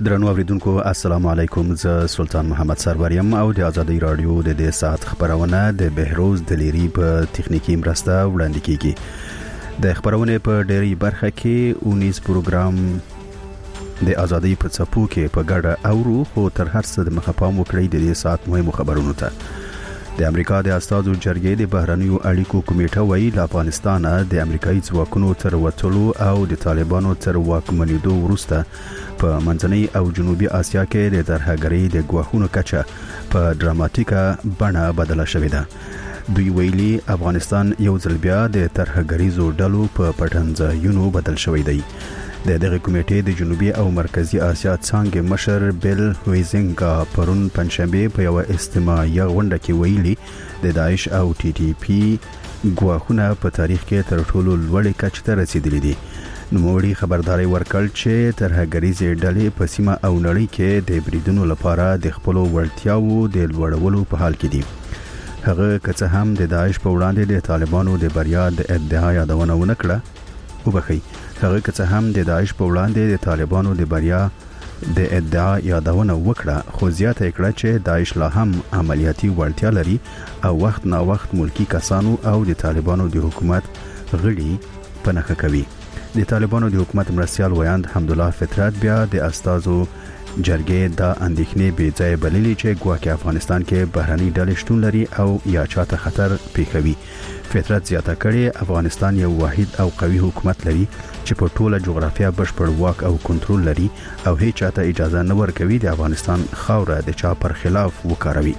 درنو اوریدونکو السلام علیکم. زه سلطان محمد سروریم او د آزادۍ رادیو د دې ساعت خبرونه د بهروز دلیری په تخنیکی مرسته وړاندې کیږي. د خبرونه په ډېری برخه کې 19 پروګرام د آزادۍ په څپو کې په ګډه اورو، خو تر هر څه د مخپام وکړي د دې ساعت مهمو خبرونو ته. د امریکا د استازو جرګې د بهرنیو اړیکو کمیټه وایي له افغانستان د امریکایي ځواکونو تر وټلو او د طالبانو تر واکمنېدو وروسته په منځنۍ او جنوبي اسیا کې د ترهګرۍ د ګواښونو کچه په ډراماتیکه بڼه بدله شوې ده. دوی ویلي افغانستان یو ځل بیا د ترهګریزو ډلو په پټنځایونو بدل شوی دی. د دغه کمیټې د جنوبي او مرکزی اسیا څنګه مشر بیل هویزنګا پرون پنځشنبه په یو استماعي غونډه کې ویلي د داعش او ټي ټي پی ګواښونه په تاریخ کې تر ټولو لوړ کچه ته رسیدلي دي. نوموړي خبرداري ورکړ چې ترهګریزې ډلې په سیمه او نړۍ کې د بریدونو لپاره د خپل وړتیاو د لوړولو په حال کې دي. هغه که هم د داعش په وړاندې د طالبانو د بریا د ادعا یادونه ونکړه، وبخي هغه که هم د داعش په وړاندې د طالبانو د بریا د ادعا یادونه وکړه، خو زیاته کړه چې داعش لا هم عملیاتي وړتیا لري او وخت نا وخت ملکی کسانو او د طالبانو د حکومت غړي پنهخه کوي. د طالبانو د حکومت مرستيال ویاند حمدالله فطرت بیا د استازو جرګې د اندېښنې بې ځای بللي چې ګواکې افغانستان کې بهرني ډلې شتون لري او یا چاته خطر پیښوي. فطرت زیاته کړي افغانستان یو واحد او قوي حکومت لري چې په ټوله جغرافیه بشپړ واک او کنټرول لري او هیڅ چاته اجازه نه ورکوي د افغانستان خاوره د چا پر خلاف وکاروي.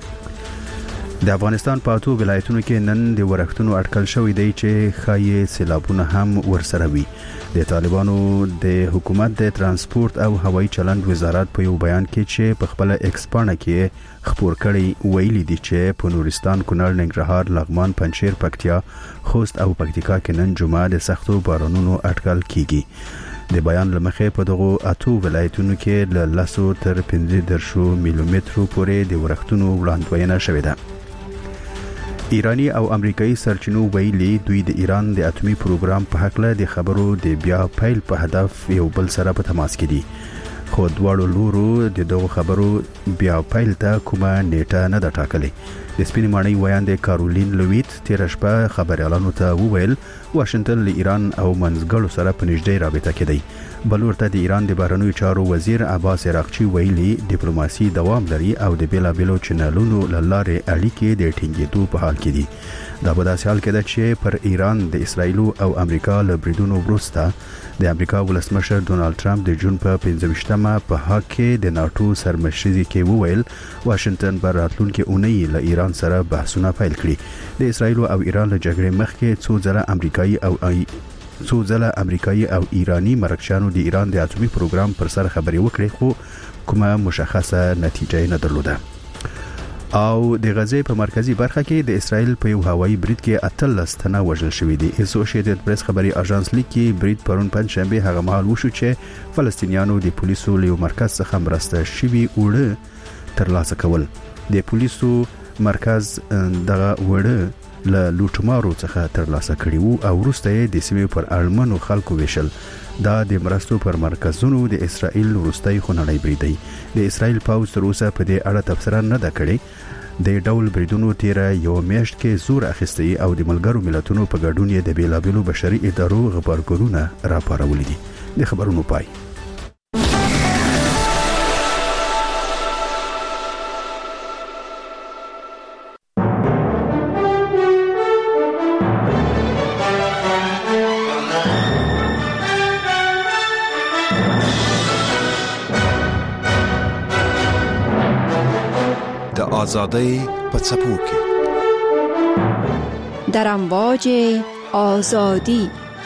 د افغانستان په اته ولایتونو کې نن د ورښتونو اټکل شوې دی چې خایي سیلابونه هم ورسره وي. د طالبانو د حکومت د ترانسپورت او هوایي چلند وزارت په یو بیان کې چې په خپل ایکس پاڼه کې خبر کړي ویلي دي چې په نورستان، کونړ، ننګرهار، لغمان، پنجشیر، پکتیا، خوست او پکتیکا کې نن جمعه د سختو بارانونو اټکل کیږي. د بیان لمخې په دغه اته ولایتونو کې له 10 تر 15 میلیمترو پورې د ورښتونو وړاندوینه شوې ده. ایرانی او امریکایي سرچینو ویلي دوی د ایران د اټومي پروګرام په حق له د خبرو د بیا پیل په هدف یو بل سره په تماس کې دي، خو دواړو لورو د دغه خبرو بیا پیل ته کومه نیټه نه ده ټاکلې. د سپینې ماڼۍ ویاند کارولین لویت تیر شپه خبريالانو ته وویل واشنگټن له ایران او منځګړو سره په نږدې رابطه کې دی. بل ورته د ایران د بهرنیو چارو وزیر عباس عراقچي ویلي ډیپلوماسي دوام لري او د بیلابیلو چینلونو لارې اړیکې د ټینګېدو په حال کې دي. دا په داسې حال کې ده چې پر ایران د اسرایل او امریکا له بریدونو وروسته د امریکا ولسمشر ډونالد ټرمپ د جون په 15مه په حق کې د ناتو سرمشري کې وویل واشنگټن پر راتلونکي اونۍ له ایران سره بحثونه پیل کړي. د اسرایل او ایران له جګړې مخکې څو ځله امریکایي او ایرانی مرکشانو د ایران د اټومي پروګرام پر سر خبري وکړي، خو کومه مشخصه نتیجه نه درلوده. او د غزې په مرکزی برخه کې د اسرایل په یو هوایي برید کې 18 تنه وژل شوې دي. اسوسییټډ پریس خبري اژانس لیکي برید پرون پنځشنبه هغه مهال وشو چې فلسطینیانو د پولیسو له مرکز څخه مرسته شوی وړه ترلاسه کول. د پولیسو مرکز دغه وړه له لوټمارو څخه ترلاسه کړي وو او وروسته د سیمې پر اړمنو خلکو ویشل. دا د مرستو پر مرکزونو د اسرائیل وروستۍ خونړۍ برید دی. د اسرائیل پوځ تر اوسه په دې اړه تفسیر نه ده کړې. د ډول بریدونو تیر یو میاشت کې زور اخیستی او د ملګرو ملتونو په ګډون یې د بیلابیلو بشري ادارو خبرګونونه راپارولي دي. د خبرونو پای. آزادۍ په څپو کې در امواج آزادی.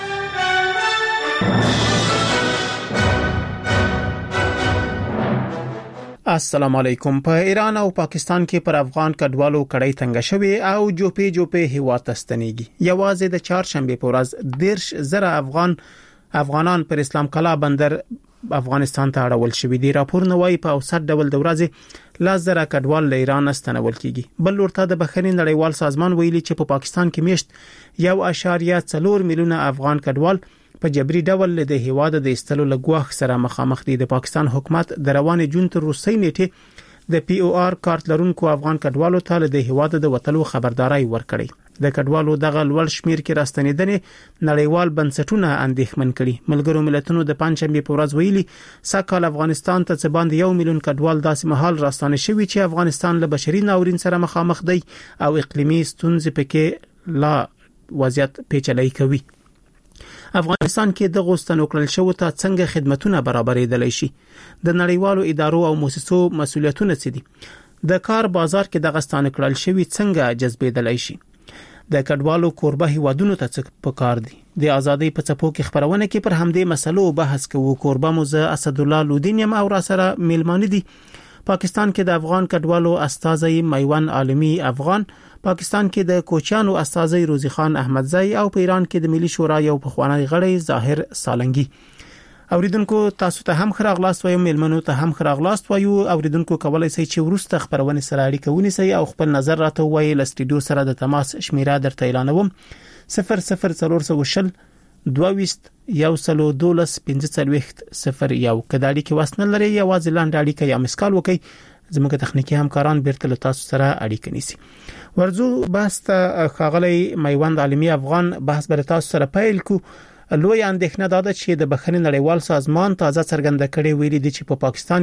السلام علیکم. په ایران او پاکستان کې پر افغان کډوالو کړای تنګ شوی او جوپې هیوا تستنیږي. یوازې د چهارشنبه په ورځ 10,000 افغانان پر اسلام کلا بندر افغانستان ته اړول شوی دي. راپور نوای په اوسط ډول د ورځې 10,000 کډوال له ایران استنول کیږي. بل ورته د بخښنې نړیوال سازمان ویلي چې په پاکستان کې میشت 1.4 میلیونه افغان کډوال په جبري ډول د هیواد د استلو لګواخ سره مخامخ دي. د پاکستان حکومت د روان جون تر روسي نیټه د پی او آر کارت لرونکو افغان کډوالو ته د هیواد د وټلو خبرداري ورکړي. د کډوالو دغه لوړ شمیر کې راستنیدنې نړیوال بنسټونه اندېښمن کړي. ملګرو ملتونو د پنځشنبه په ورځ ویلي ساکال افغانستان ته څه باندې 1 میلیون کډوال داسې مهال راستنه شوي چې افغانستان له بشري ناورین سره مخامخ دی او اقلیمي ستونزې پکې لا وضعیت پیچلې کوي. افغانستان کې د غوښتنو کړل شو ته څنګه خدماتونه برابرېدلی شي؟ د نړیوالو ادارو او مؤسسو مسولیتونه څه دي؟ د کار بازار کې د غستانه کړل شوی څنګه جذبېدلی شي؟ د کډوالو کوربه هیوادونو ته څه پکار دي؟ د ازادۍ په څپو کې خبرونه کې پر همدې مسلو بحث کوو. کوربه موزه اسد الله لودین یم او را سره میلمانه دي. پاکستان کې د افغان کډوالو استاذي میوان عالمي افغان، پاکستان کې د کوچیانو استاذي روزي خان احمدزئی او په ایران کې د ملي شورا یو پخوانی غړی ظاهر سالنګي. اوریدونکو تاسو ته هم خراغلاست وایم، میلمنو ته هم خراغلاست وایو. اوریدونکو کولای شي چې ورسته خبرونه سره اړیکه ونیسي او خپل نظر راته وایي. ل سټډیو سره د تماس شمیره درته اعلانوم 00420 22 112 1501 کداړي کې واسنل لري یوازې لاندې اړیکه یا مسکال وکي. زموږ تخنیکی همکاران بیرته له تاسو سره اړیکه نیسي. ورزو بحث ته خاغلی میوند عالمي افغان بحث بر تاسو سره پیل کو. لوی اندېښنه دا ده چې د بخښنې نړیوال سازمان تازه څرګنده کړي ویلي دي چې په پاکستان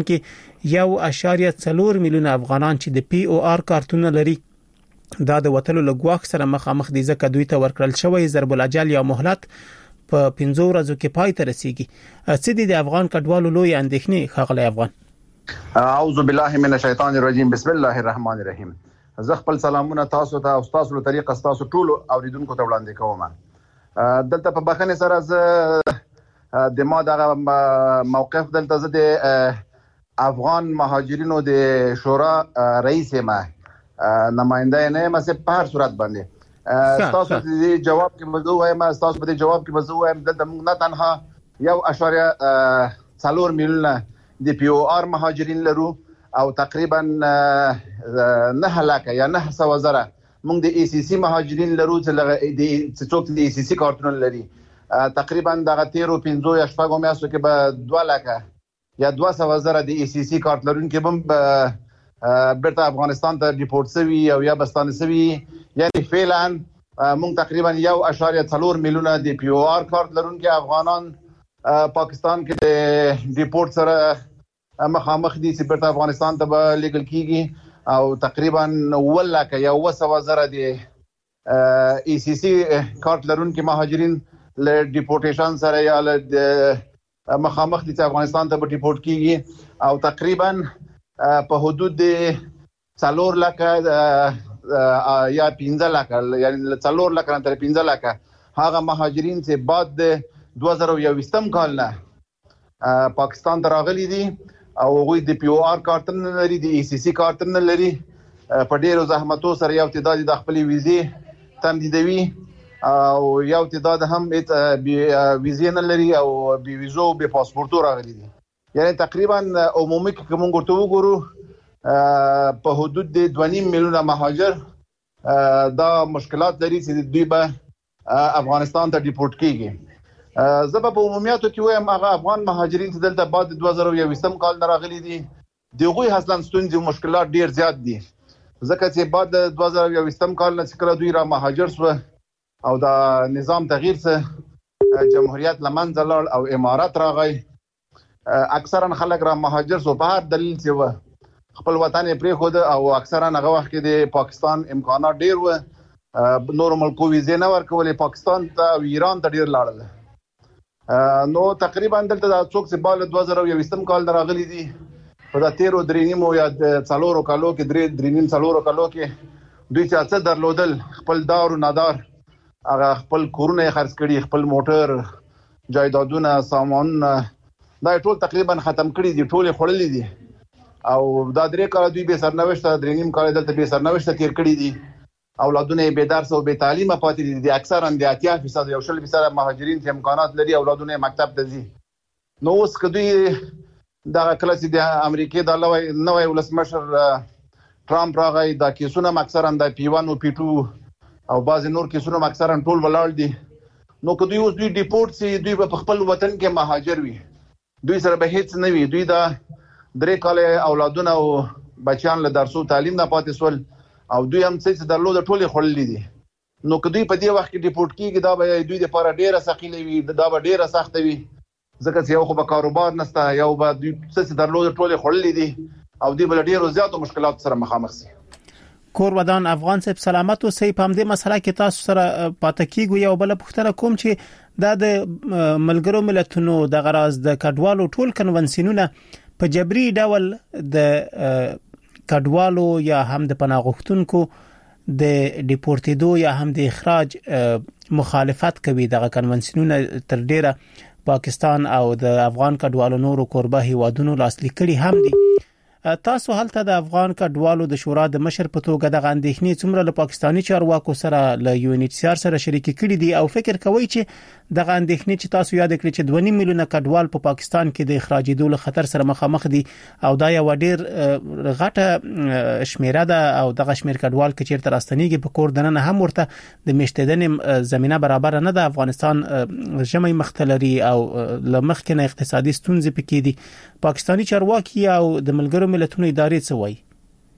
کې 1.4 میلیون افغانان چې د پی او آر کارتونه لري دا د وټلو لګواخ سره مخامخ دي، ځکه دوی ته ورکړل شوی ضرب الاجل یا مهلت په 15 ورځو کې پای ته رسیږي. څه دي د افغان کډوالو لوی اندېښنې خاغلی افغان؟ اعوذ بالله من الشیطان الرجیم، بسم الله الرحمن الرحیم. زه خپل سلامونه تاسو ته او تاسو له طریقه تاسو ټول اوریدونکو ته وړاندې کوم. دلته په بخنه سره ز د ما دغه موقف دلته زه د افغان مهاجرینو د شورا رئیس ما نماینده نه ما سه په هر صورت باندې تاسو د جواب کې موضوع وایم. تاسو په جواب کې موضوع وایم دلته موږ نه تنها 1.4 میلیون د پی او آر مهاجرین لرو او تقریبا 9 لک یا 900,000 موږ د ای سی سی مهاجرین لرو چې څوک د ای سی سی کارتونه لري. تقریبا دغه 13 یا 15 میاشتو کې به 2 لک یا 200,000 د ای سی سی کارت لرونکي به برته افغانستان ته ریپورت شوي او یا بستانه شوي. یعنی فعلا موږ تقریبا 1.4 میلیون د پی او آر کارت لرونکي افغانان پاکستان کې د ریپورت سره مخامخ دي چې برته افغانستان ته به لیګل کیږي او تقریبا 1 لک یا 200,000 د ای سی سی کارت لرونکي مهاجرین له ډیپورټیشن سره یا له مخامخ دي چې افغانستان ته به ډیپورت کیږي او تقریبا په حدود 4 لک یا 15 لک یعنی 4 لک تر 15 لک هغه مهاجرین چې بعد د 2020 کال نه پاکستان ته راغلي دي او هغه د پی او آر کارتونه لري، د ای سی سی کارتونه لري. په ډیرو زحمتو سره یو تعداد د خپل ویزې تمدیدوي او یو تعداد هم ویزې نه لري او بي ویزو به پاسپورتو راغلي دي. یعنی تقریبا عمومي کې موږ ورته وګورو په حدود د 2.5 میلیون مهاجر دا مشکلات لري چې دوی به افغانستان ته ډیپورت کیږي. زبا په عمومیاتو کې وایم هغه افغان مهاجرین چې دلته بعد 2020 کال نه راغلي دي دغه اصلا ستونزې او مشکلات ډیر زیات دي، ځکه چې بعد 2020 کال نه چې دوی را مهاجر شو او دا نظام تغییر سره جمهوریت لمنځه لاړ او امارات راغی. اکثرا خلک را مهاجر شو په هر دلیل چې خپل وطن یې پرې خود او اکثرا هغه وخت کې د پاکستان امکانات ډیر و، نور ملکو ویزې نه ورکولې، پاکستان ته او ایران ته ډیر لاړل. نو تقریبا دلته د څوک چې بال 2020 کال راغلي دي په دا 13 درینیمو یا 4 کالو کې 3.4 کالو کې دوی چې څه درلودل خپل دار او نادار هغه خپل کورونه خرڅ کړي، خپل موټر جایدادونه سامان دا ټول تقریبا ختم کړي دي، ټول خړلې دي او دا 3 کال دوی به سرنوشت 3.5 کال دلته به سرنوشت تیر کړي دي. اولادونه به درس او به تعلیم پاتې دي. اکثرا د 80% یو شل فیصد مهاجرین چې امکانات لري اولادونه مکتب ته ځي. نو اوس کدی دا کله چې د امریکای د نوې ولسمشر ټرامپ راغی دا کیسونه اکثرا د پی 1 او پی 2 او بعض نور کیسونه اکثرا ټول ولاړ دي نو که دوی اوس دوی ډیپورټ سي دوی په خپل وطن کې مهاجر وي دوی سره به هیڅ نه وي دوی دا 3 کاله اولادونه او بچیان له درسو تعلیم نه پاتې سول او دوی هم څه درلود ټولې خړلې دي نو که دوی په دې وخت کې ډیپورټ کیږي دا به دوی لپاره ډیره ثقيله وي دا به ډیره سخت وي ځکه چې یو خو به کاروبار نشته یو به دوی څه درلود ټولې خړلې دي او دوی بل ډیرو زیاتو مشکلات سره مخامخ سي کور ودان افغان صاحب سلامت او صحیح په دې مسله کې تاسو سره پاتې کیږي یو بل پوښتنه کوم چې دا د ملګرو ملتونو د غراز د کډوالو ټول کنونسیونونه په جبري ډول د کډوالو یا هم د پناه غوښتونکو د ډیپورټیدو یا هم د اخراج مخالفت کوي دغه کنونسیونونه تر ډیره پاکستان او د افغان کډوالو نورو کوربه هیوادونو لاسلیک کړي هم دي تاسو هلته د افغان کډوالو د شورا د مشر په توګه د اندېښنې څومره له پاکستاني چارواکو سره له UNHCR سره شریک کړي دي او فکر کوي چې د اندېښنې چې تاسو یاد کړئ چې 2.5 میلیونه کډوال په پاکستان کې د اخراجېدو له خطر سره مخامخ دي او دا یو ډیر غټه شمیره ده او دغه شمیر کډوال چې چیرته راستنیږي په کور دننه هم ورته د مشتدنې زمينه برابر نه ده افغانستان ژمي مختلري او لمخکنه اقتصادي ستونزې پکې دي پاکستاني چارواکي او د ملګرو ملتونو ادارې څه وایي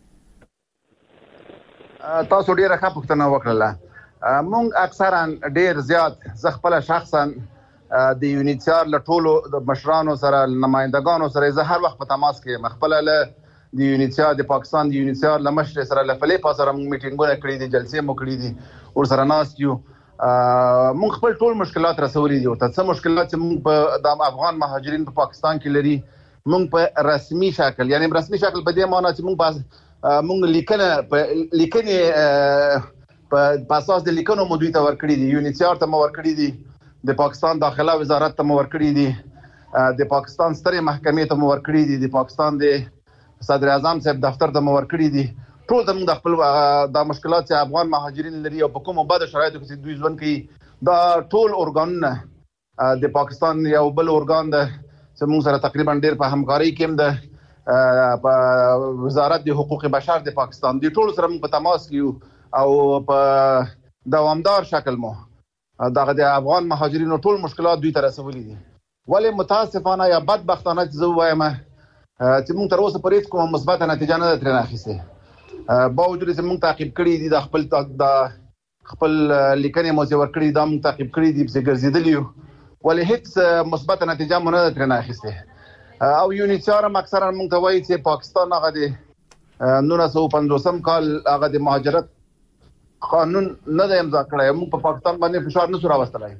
تاسو ډیره ښه پوښتنه وکړه مونږ اکثرا ډیر زیات ز خپل شخصا د UNHCR له ټولو د مشرانو سره نمائندګانو سره زه هر وخت په تماس کې مخبل له د UNHCR د پاکستان د UNHCR له مشر سره له فلیپا سره میټینګونه کړې دي جلسې مو کړې دي ور سره ناس یو مونږ خپل ټول مشکلات رسولې دي او څه مشکلات چې مونږ په د افغان مهاجرین په پاکستان کې لري مونږ په رسمي شکل یعنی رسمي شکل په دې معنی چې مونږ لیکنه په اساس د لیکنو مدوی ته ورکړي دي UNHCR ته مو ورکړي دي د پاکستان داخله وزارت ته مو ورکړي دي د پاکستان سترې محکمې ته مو ورکړي دي د پاکستان د صدر اعظم صاحب دفتر ته مو ورکړي دي ټول د خپل د مشکلات چې افغان مهاجرین لري او په کومه بد شرایطو کې دوی ژوند کوي دا ټول اورګانونه د پاکستان یو بل اورګان ده چې موږ سره تقریبا ډیر په همکاري کې هم په وزارت د حقوق بشر د پاکستان د ټول سره په تماس کې او په دوامدار شکل مو دغه د افغان مهاجرینو ټول مشکلات دوی ته رسولي دي ولی متاسفانه یا بدبختانه چې زه وایم چې موږ تر اوسه پرې کومه مثبت نتیجه نه درنه اخیسته باوجود چې موږ تعقیب کړی دي د خپل لیکنې مو ور کړی دا موږ تعقیب کړی دي چې ګرځیدلی ولی هیڅ مثبت نتیجه مو نه درنه اخیسته او UNHCR هم اکثرا موږ ته وایي چې پاکستان هغه د 1950 کال هغه د مهاجرت قانون نه د امضا کړی موږ په پاکستان باندې فشار نه سره راوستلای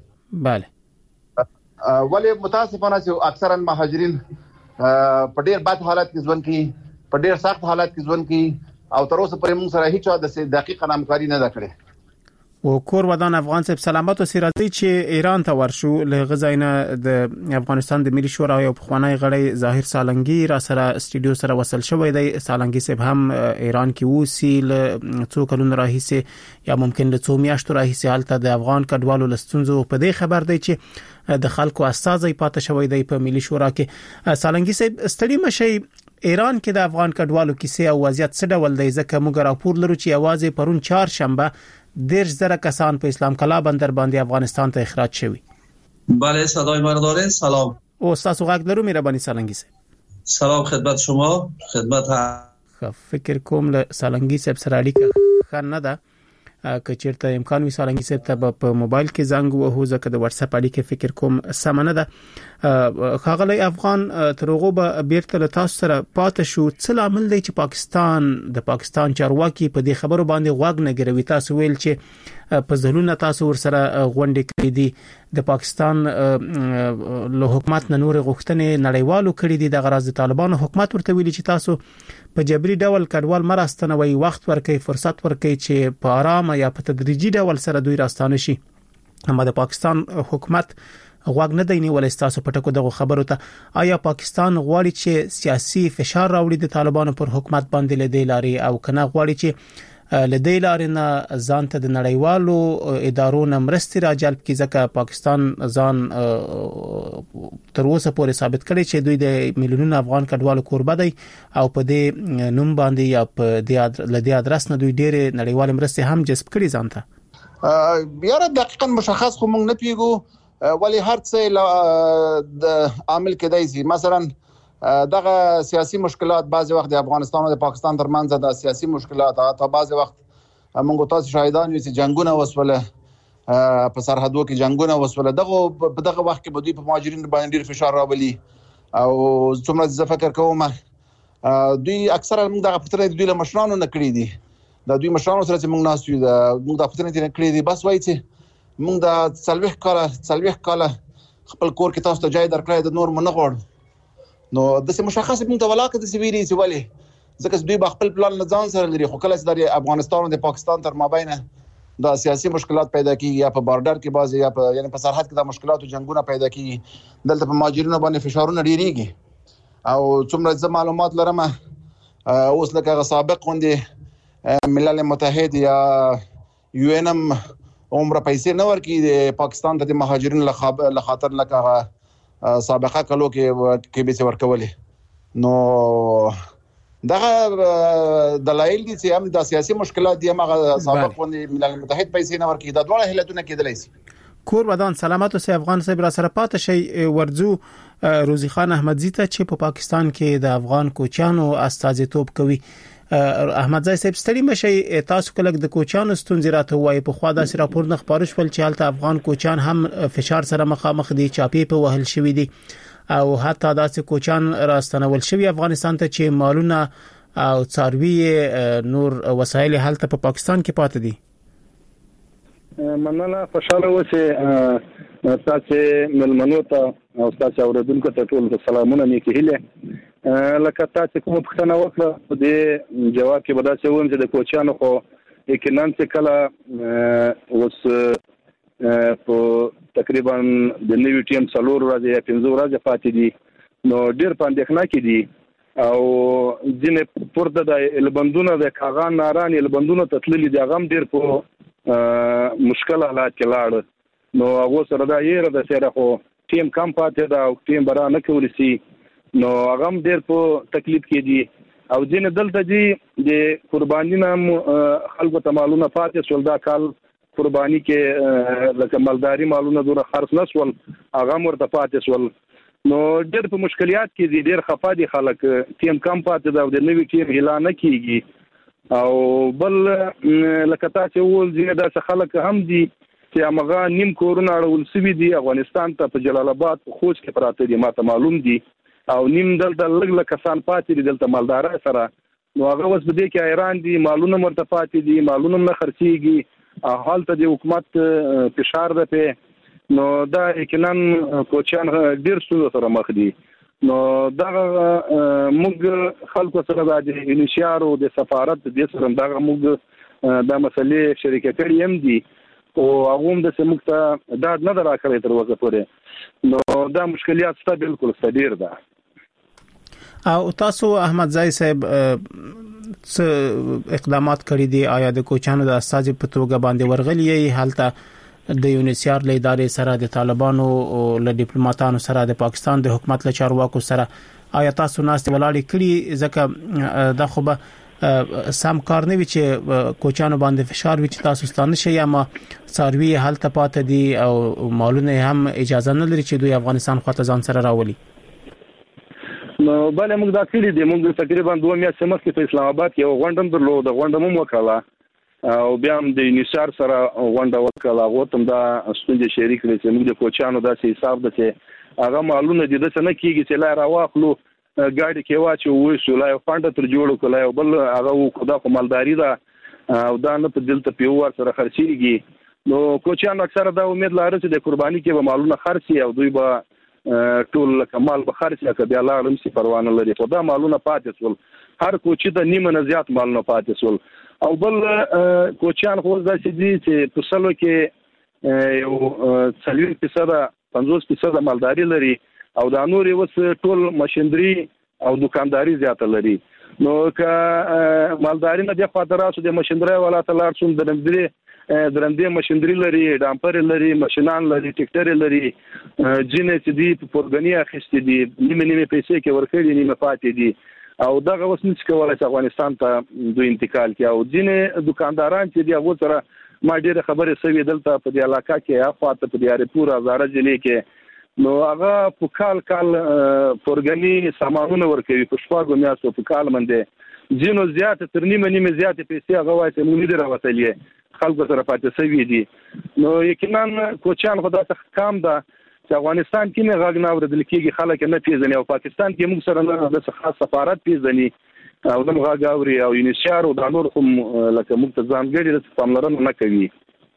bale ولی متاسفانه چې اکثرا مهاجرین په ډیر بد حالت کې ژوند کوي په ډیر سخت حالت کې ژوند کوي او تر اوسه پرې موږ سره هیڅ د دقیق همکاري نه کړې و کور ودان افغان صاحب سلامت او سیراتي چې ایران ته ورشو له غزاینه د افغانستان د ملي شورا یو پخوانی غړی ظاهر سالنګي را سره استودیو سره وصل شوی دی سالنګي صاحب هم ایران کې اوسي له څو کلونو راهیسه یا ممکن له څو میاشتو راهیسه حالت د افغان کډوالو لستونزو په دې خبر دی چې د خلکو استازي پاتې شوی دی په ملي شورا کې سالنګي صاحب ستړي مشي ایران کې د افغان کډوالو کیسه او وضعیت څه ډول دی ځکه موږ راپور لرو چې आवाज پرون 4 شنبه 10,000 کسان په اسلام کلا بندر باندې افغانستان ته اخراج شوی. بله صدای من دارین. سلام. او تاسو غږ لرو مهرباني سالنګي صاحب. سلام خدمت شما. خدمت فکر کوم له سالنګي صاحب سره اړیکه ښه نه ده که چیرته امکان وي سالنګي صاحب ته په موبایل کې زنګ وهو ځکه د واتس اپ اړیکه فکر کوم سم نه ده خاغلی افغان ترغه به بیرته له تاسو سره پاتې شو څه عامل دی چې د پاکستان چارواکي په دې خبرو باندې غوږ نه ګروي تاسو ویل چې په ځلونه تاسو ور سره غونډې کړې دي د پاکستان له حکومت نه نور غوښتنې نړیوالو کړې دي د غراض طالبانو حکومت ورته ویلي چې تاسو په جبري ډول کډوال مراستنوي وخت ورکړي فرصت ورکړي چې په آرام یا په تدریجي ډول سره دوی راستانه شي اما د پاکستان حکومت غوږ نه دی نیولای تاسو په ټکو دغه خبرو ته آیا پاکستان غواړي چې سیاسي فشار راوړي د طالبانو پر حکومت باندې لدې لاري او کنه غواړي چې لدې لاري نه ځان ته د نړیوالو ادارو نه مرستې راجلب کړي ځکه پاکستان ځان تر اوسه پورې ثابت کړي چې دوی د میلیونونو افغان کډوالو کوربه دی او په دې نوم باندې یا په دې لدې ادرس نه دوی ډېر نړیوال مرستې هم جذب کړي ځان ته یاره دقیقاً مشخص خو موږ نه پیګو ولی هر څه د عامل کېدای شي. مثلا دغه سیاسي مشکلات بعضی وخت د افغانستان او د پاکستان ترمنځ د سیاسي مشکلات تا بعضی وخت موږ تاسو شاهدان یو چې جنگونه وسوله په سرحدو کې جنگونه وسوله دغه وخت کې بدوی په مهاجرینو باندې ډیر فشار راولي او څومره ځکه فکر کوم دوی اکثره موږ دغه پټره دوی له مشرانو نه کړی دي د دوی مشرانو سره چې موږ ناس یو موږ د پټره نه کړی دي بس وایي چې موږ د 40 کاله خپل کور کې تاسو ته ځای درکړی د نور مونږ نه غواړو نو د مشخص موږ د ولاکه د سویري چې ولی ځکه دوی خپل پلان نه ځان سره لري خو کله چې د افغانستان او د پاکستان تر مابین د سیاسي مشکلات پیدا کیږي یا په بارډر کې بازي یا په یعنی په سرحد کې د مشکلات او جنگونه پیدا کیږي دلته په مهاجرینو باندې فشارونه ډیریږي او څومره ز معلومات لرم اوس لکه سابق غونډه ملل متحد یا یو ان ام عمره پیسې نه ورکړي د پاکستان ته د مهاجرینو له خاطر لکه سابقه کلو کې به څه ورکولې نو دغه دلایل دي چې هم د سیاسي مشکلات دي هغه سابق غونډه ملل متحد پیسې نه ورکړي دا ډول حالتونه کېدلای شي کور ودان سلامت او افغان صاحب را سره پات شي ورزو روزي خان احمدزي ته چې په پاکستان کې د افغان کوچانو استازیتوب کوي احمدزي صاحب ستړي مشي تاسو کله د کوچانو ستونزې راته وایي په خوا د راپور نه خبرش ول چې حالت افغان کوچان هم فشار سره مخامخ دي چاپی په وهل شوې دي او حتی داسې کوچان راستنول شوی افغانستان ته چې مالونه او څاروي نور وسایل حالت په پاکستان کې پاتې دي مننه خوشاله اوسه تاسو ملمنو ته او تاسو اوریدونکو ته ټول سلامونه نیکهله لکه تاسو کوم پښتنه وکړه د جواب کې بدا څه ویم چې د کوچانو خو یقینا چې کله اوس په تقریبا د نیو ټیم څلور ورځې یا 15 ورځې پاتې دي نو ډیر پاندېخنه کې دي او ځینې پورته د البندونه د کاغان ناران البندونه تتللي دي غم ډیر په مشکل حالات کې لاړ نو هغه سره دا یې د سره خو ټیم کم پاتې دا او ټیم برا نه کولی سي نو غم ډیر په تکلیف کې دي او ځینې دلته دي د قرباني نام خلکو ته معلومه پاتې سول دا کال قرباني کې لکه مالداري مالونه دوره خرڅ نسول هغه مرته پاتې سول نو ډېر په مشکلات کې دي ډېر خفا دي خلک ټیم کم پاتې دا د نوې ټیم اعلان کیږي او بل لکه تاسو ول ځینې د خلک هم دي چې هغه نیم کورونه اړول سوي دي افغانستان ته په جلال آباد خوش کې پراته دي ماته معلوم دي او نیم دلته لږ کسان پاتې دي دلته مالدار سره نو هغه اوس بده کې ایران دي مالونه مرته پاتې دي مالونه نه خرڅيږي حالت د حکومت فشار ده په نو دا یقینا کوچان ډیر څه سره مخ دي نو دا موږ خلکو سره د انشیارو د سفارت د سره دا موږ د مسلې شریک کړی هم دي او هغه هم د سمکته دا نه دراکړی تر وګه پورې نو دا مشکلات ست بالکل ستډیر ده او تاسو احمدزي صاحب اقدامات کړی دي آیا د کوچانو د استاذ په توګه باندې ورغلی حالت د یونیسیار له ادارې سره د طالبانو او له ډیپلوماټانو سره د پاکستان د حکومت له چارواکو سره آیا تاسو ناست ولاړی کړی ځکه د خو به سم کار نه وی چې کوچانو باندې فشار وی چې تاسو ستانه شي یا ما څاروي حالت پاتې دي او مالونه هم اجازه نه لري چې دوی افغانستان خواته ځان سره راولي نو بل موږ دا کړی دی موږ تقریبا 2 میاشتې مخکې په اسلام آباد کې یو غونډه درلوده غونډه مو وکړه او بیا هم د نشار سره غونډه وکړه هغه تم دا ستونزې شریک کړي چې موږ د کوچانو داسې حساب ده چې هغه معلومه دي د څه نه کیږي چې لا راواخلو ګاډي کې واچو وې سولای فانډ تر جوړ کولای بل هغه خدا په مالداري ده او دا نه په دلته پیور سره خرچيږي نو کوچان اکثره دا امید لري چې د قرباني کې به معلومه خرچي او دوی به ټول کمال به خرڅ یا بیا لاړم سي پروانه لري خو دا مالونه پاتې سول هر کوچي د نیمه نه زیات مالونه پاتې سول او بل کوچان خو داسې دي چې په سلو کې یو 40% 50% مالداري لري او دا نور وس ټول ماشينري او دکانداري زیاته لري نو که مالداري نه د خاطراتو د ماشينري ولا تلار څوم درندې ماشينري لري ډامپر لري ماشينان لري ټریکټر لري جنې چې دی په پورګنی اخیستې دي نیمه پیسې کې ورکړي نیمه پاتې دي او دغه وسنځ کولای افغانستان ته دوی انتقال کړي او جنې دکانداران چې دی هغه سره ما ډېر خبرې سوي دلته په دې علاقه کې اخواته په دې اریپور هزاره ضلع کې نو هغه په کال فورګنی سامانونه ورکوي په شپږو میاشتو په کال باندې ځینو زیات تر نیمه زیاتې پیسې هغه وایي چې موږ نه راوتلې خلکو سره پاتې سوي دي نو یقینا کوچیان خو داسې کام ده چې افغانستان کې نه غږ نه اورېدل کېږي خلک نه پیژني او پاکستان کې موږ سره نه د خاص سفارت پیژني او د غږ اوري او یونیسیار او د نور کوم لکه موږ ته ځانګړي د پاملرنه نه کوي.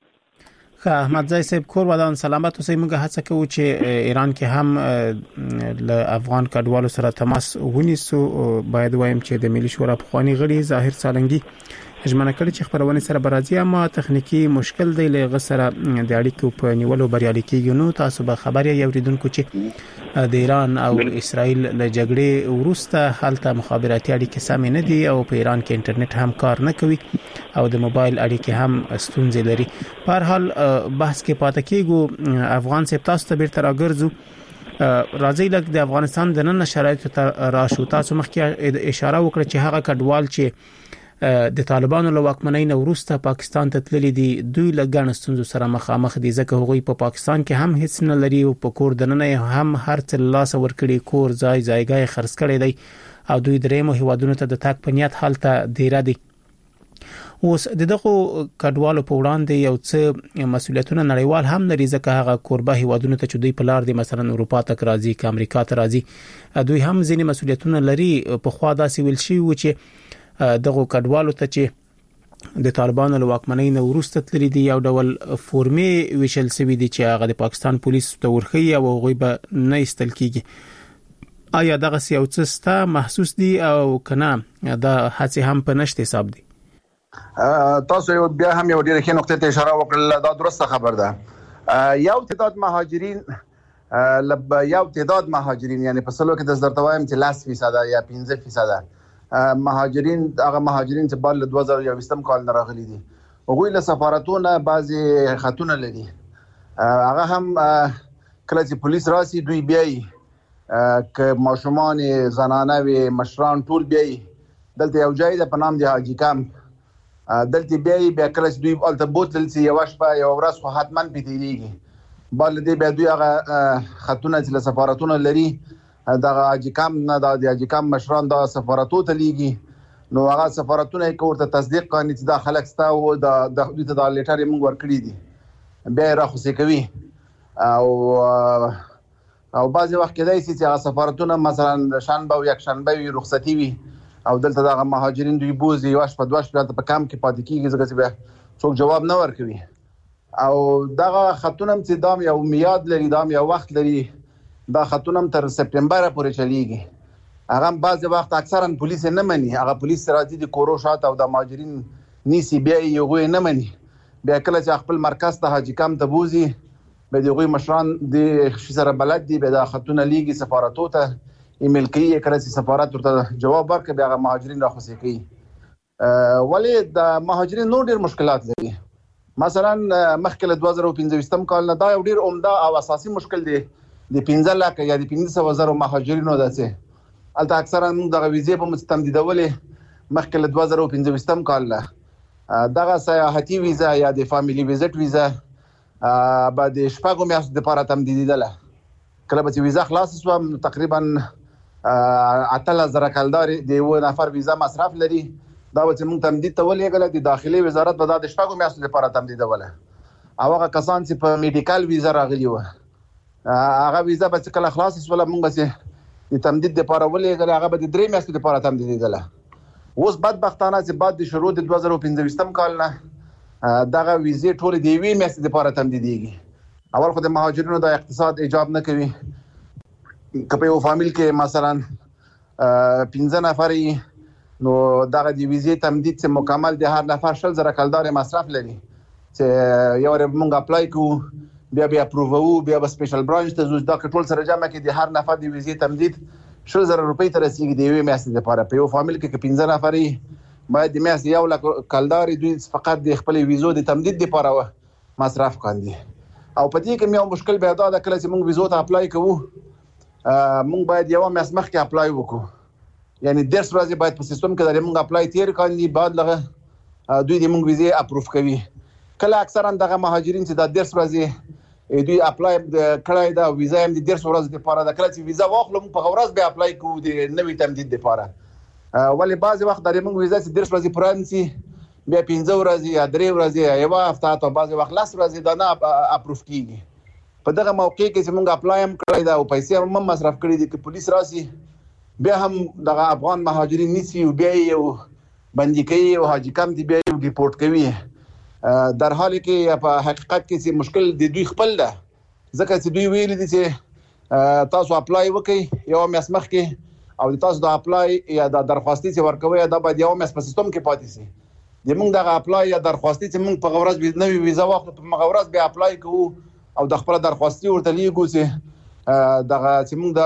احمد زای صاحب کور ودان سلامت اوسئ. موږ هڅه کوو چې ایران کې هم له افغان کډوالو سره تماس ونیسو. باید وایم چې د ملي شورا پخوانی غړي ظاهر سالنګي ژمنه کړې چې خبرونه سره برازي اما تخنیکی مشکل دی له غسر د اړیکو په نیولو بریالي کېږي. نو تاسو به خبري اوریدونکو چې د ایران او اسرائیل له جګړې وروسته هلته مخابراتي اړیکې سمې نه دي او په ایران کې انټرنیټ هم کار نه کوي او د موبایل اړیکې هم ستونزې لري. په هر حال بحث کې پاتې کېږو. افغان سپ تاسو ته بیرته راګرځو. راځي لکه د افغانستان د نن شرایطو ته راشو. تاسو مخکې اشاره وکړه چې هغه کډوال چې د طالبانو له واکمنۍ نه وروسته پاکستان ته تللي دي دوی له ګڼ ستونزو سره مخامخ دي ځکه هغوی په پاکستان کې هم هیڅ نه لري او په کور دننه هم هر څه لاس ورکړي کور ځایګای خرڅ کړي دی او دوی درېمو هیوادونو ته د تاک پنیات حالت ډیره دي. اوس دغه کډوالو په وړاندې یو څه مسولیتونه نړیوال هم لري ځکه هغه کوربه هیوادونو ته چې دوی په لار دي مثلا اروپا ته راځي که امریکا ته راځي دوی هم ځینې مسولیتونه لري. په خوا داسې ویل شي و چې دغه کډوالو ته چې د طالبانو له واکمنۍ نه وروسته تللي دي یو ډول فورمې ویشل شوی دي چې هغه د پاکستان پولیس ته ورخي او هغوی به نه استل کیږي. آیا دغه یو څه ستا محسوس دي او کنه دا هڅه هم په نشته حساب دي؟ تاسو بیا هم یو ډیره ښه نقطه ته اشاره وکړه. دا درسته خبر ده. یو تعداد مهاجرین یعنی په سلو کې د زرتوایم چې 10% یا 15% مهاجرین چې بل 2020 کال نه راغلي دي هغوی له سفارتونو بعضي خطونه لري. هغه هم کله چې پولیس راسي دوی بیاي ک ماشومان زنانه وي مشران ټول بیاي دلته یو ځای د پنام دی حاجی کام دلته بیاي بیا کله چې دوی الته بوتل سي یو شپه یو ورځ خو حتمان پیډيږي بل دې بیا دوی هغه خطونه چې له سفارتونو لري دا حاجی کام نه د حاجی کام مشران د سفارتونو ته لیږي نو هغه سفارتونه کوړه تصدیق کوي چې دا خلک ستا او د دوی ته د لیټر موږ ورکړي دي بیا راخصي کوي او بعضی وخت کې دای چې هغه سفارتونه مثلا شنبه او یک شنبه رخصتي وي او دلته د مهاجرین دوی بوزي واش په دوه شپه په کام کې پاتې کیږي ځکه چې به څوک جواب نه ورکوي او دغه خطونه چې دام یو میاد لري دام یو وخت لري دا خطونه تر سپتمبر پورې چلیږي هغه بعضی وخت اکثرا پولیس نه مني هغه پولیس راځي د کورو شات او د مهاجرین نیسی بیا یو نه مني بیا کله چې خپل مرکز ته حاجی کام ته بوزي به دغه مشران د سره بلد دي به د خطونه لیږي سفارتو ته ایمیل کوي کله چې سفارت ورته جواب ورکړي بیا مهاجرین راخصي کوي. ولی د مهاجرین نور ډیر مشکلات لري. مثلا مخکې 2015 کال نه دا یو ډیر عمده او اساسي مشکل دی د 15 لک یا د 15,000 مهاجرینو داسې البته اکثرا موږ د ویزې په مستمدیدولې مخکې 2015 کال له دغه سیاحتي ویزا یا د فاميلي ویزټ ویزا بعد شپږو میاشتو لپاره تمدیدیدله کله چې ویزا خلاص شو تقریبا 8000 کلدار د یو نفر ویزا مصرف لري دا چې موږ تمدید ته ولېګل د داخلي وزارت به د شپږو میاشتو لپاره تمدیدوله او هغه کسان چې په میډیکل ویزا راغلي و هغه ویزا به کله خلاص شول موږ چې د تمدید لپاره ولېګل هغه به د 3 میاشتو لپاره تمدیدیدله. اوس بدبختانه چې بعد د شروع د 2015 کال نه دغه ویزې ټول د یوې میاشتې لپاره تمدیدېږي. اول خو د مهاجرینو د اقتصاد ایجاب نه کوي کله یو فامیل کې مثلا 15 نفر نو دغه د ویزې تمدید چې مکمل د هر نفر 10000 کلدار مصرف لري چې یو موږ اپلای کوو بیا اپروو بیا به سپیشل برانچ ته ځو دا ټول سره جمع کې د هر نفر د ویزې تمدید 10000 روپۍ ته رسیدي د یوې میاشتې لپاره په یو فامیل کې 15 نفر باید د میاشتې یو لک کلدار دوی فقط د خپل ویزو د تمدید لپاره مصرف کاندي او په دې کې یو مشکل پیدا ده کله چې موږ ویزو ته اپلای کوو موږ باید یو میاشت مخکې اپلای وکړو یعنی 10 ورځې باید په سیستم کې د موږ اپلای تیر کاندي بعد لغه دوی د موږ ویزې اپروف کوي کله اکثرا دغه مهاجرین چې د 10 ورځې دوی اپلای کړای دا ویزا هم د 10 ورځې لپاره د کله چې ویزا واخلو په ورځ به اپلای کوو د نوې تمدید لپاره ولی بعض وخت درې موږ ویزا چې 10 ورځې پرانسي بیا 15 ورځې یا 3 ورځې یا یو هفته ته بعض وخت 10 ورځې دا نه اپروف کیږي په دغه موقع کې چې موږ اپلای هم کړی دا او پیسې هم مصرف کړې دي چې پولیس راسي بیا هم دغه افغان مهاجرین نیسي او بیا یو بندي کوي او حاجی کم دی بیا یو ریپورت کوي در حالی کې په حقیقت کې چې مشکل د دوی خپل ده ځکه چې دوی ویل دي چې تاسو اپلای وکړئ یو میاشت مخکې او تاسو د اپلای یا د درخواستي چې ورکوي دا باید یو میاشت په سیستم کې پاتې شي د موږ دغه اپلای یا درخواستي چې موږ په غوړز نوې ویزا واخلو په مغورز به اپلای کوو او د خپل درخواستي ورته لیکو چې دغه چې موږ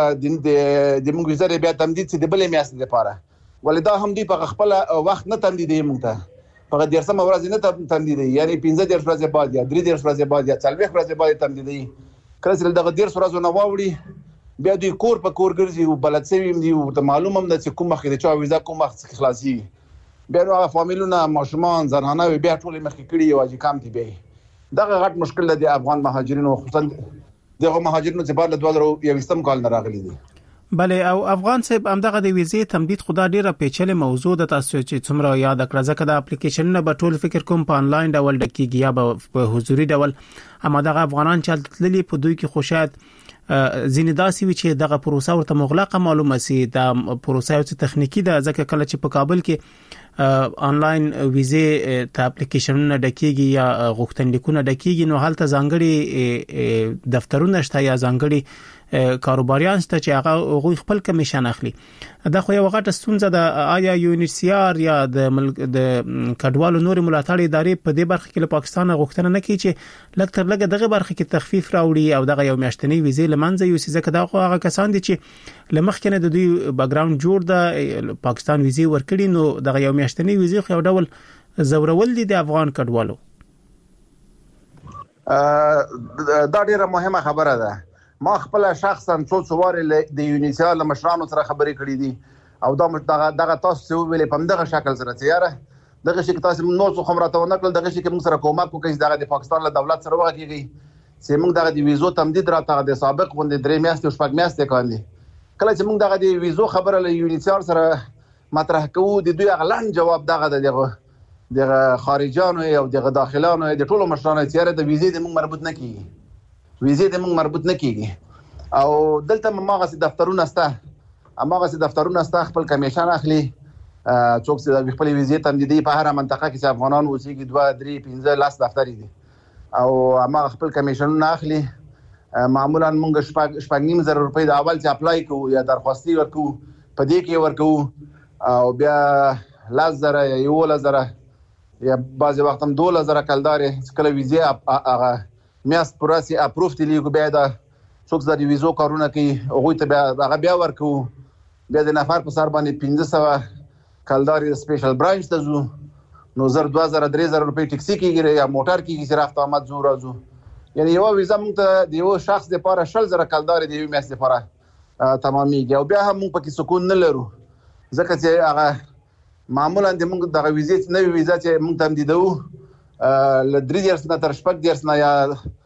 د موږ ویزا بیا تمدید چې د بلې میاشتې لپاره ولدا هم دی په خپل وخت نه تمدیدي موږ ته په 10 ورځې نه تمدیدي یعنی 15 ورځې بعد یا 3 ورځې بعد یا 4 ورځې بعد تمدیدي کله چې دغه 10 ورځې نه واوړي بیا دوی کور په کور ګرځي او بلد سوي دي او معلومه هم ده چې کوم مخکې د چا ویزا کوم وخت خلاصي بیا نو فامیلونه ماشومان زنانه بیا ټول مخکې کړي او چې کام دي به دغه غټ مشکل دی افغان مهاجرینو خصوصا دغه مهاجرینو چې بار له 2020 کال نه راغلي دي بله او افغان صاحب همدغه د ویزې تمدید خدا ډیره پیچلې موضوع ده تاسو چې څومره یاد کړه ځکه د اپلیکیشنونه به ټول فکر کوم په انلاین ډول ډکیږي یا په حضوري ډول اما دغه افغانان چې تللي په دوی کې خو شاید ځینې داسې وي چې دغه پروسه ورته مغلقه معلومه سي د پروسه یو تخنیکی ده ځکه کله چې په کابل کې آنلاین ویزې ته اپلیکیشنونه ډکیږي یا غوښتنلیکونه ډکیږي نو هلته ځانګړي دفترونه شته یا ځانګړي کاروباریان شته چې هغه غوي خپل کمیشن اخلي دا خو یو غټه ستونزه ده آیا یونیسیار یا د کډوالو نور ملاتړ ادارې په دې برخه کې له پاکستان غوښتنه نه کوي چې لږ تر لږه دغه برخه کې تخفیف راوړي او دغه یو میاشتنی ویزې لمنځه یو ځکه دا خو هغه کسان دي چې لمخکنه د دوی بیک گراوند جوړ ده پاکستان ویزې ورکړي نو دغه یو میاشتنی ویزې خو یو ډول زورول دي د افغان کډوالو دا ډیره مهمه خبره ده ما خپل شخصا څو واره د یونیسیال مشرانو سره خبرې کړې دي او دغه تاسو ویلې په دغه شکل سره تیاره دغه شي تاسو نو څو خبرته ونکړل دغه شي کې موږ سره کومک وکړي دغه د پاکستان له دولت سره وغږیږي چې موږ دغه د ویزو تمدید راته د سابق غونډې 3 میاشتې او 4 میاشتې کاندي کله چې موږ دغه د ویزو خبره له یونیسیال سره مطرح کوو د دوی اغلن جواب دغه د خارجانو او د داخلانو د ټولو مشرانو تیاره د ویزې د موږ مربوط نه کیږي او دلته ماغه سي دفترونه سته خپل کمیشن اخلي څوک چې د خپل ویزې تمدیدي په هر منطقه کې چې افغانان اوسېږي 2 3 15 لاس دفتر دي او هغه خپل کمیشنونه اخلي معمولا موږ شپږ زره روپۍ د اول چې اپلای کوو یا درخواستي ورکو په دې کې ورکو او بیا 10,000 یا 11,000 یا بعضي وخت هم 12,000 کلدار کله ویزې هغه میاست پروسه اپروف دي لیکو بیا دا څوک د ویزو کارونه کوي هغه ته هغه بیا ورکو بیا د نفر په سر باندې 1500 کلدار سپیشل برانچ ته زو نو 2,000 3,000 روپۍ ټیکسي کیږي یا موټر کیږي چې رافت آمد زو راځو یعنی یو ویزا موږ ته د یو شخص لپاره 10,000 کلدار دی یو میاشت لپاره تمامېږي او بیا هم موږ پکې سکون نه لرو ځکه چې هغه معمولا د موږ د ویزې نوې ویزا چې موږ تمدیدو ل 3 درس نه تر 4 درس نه یا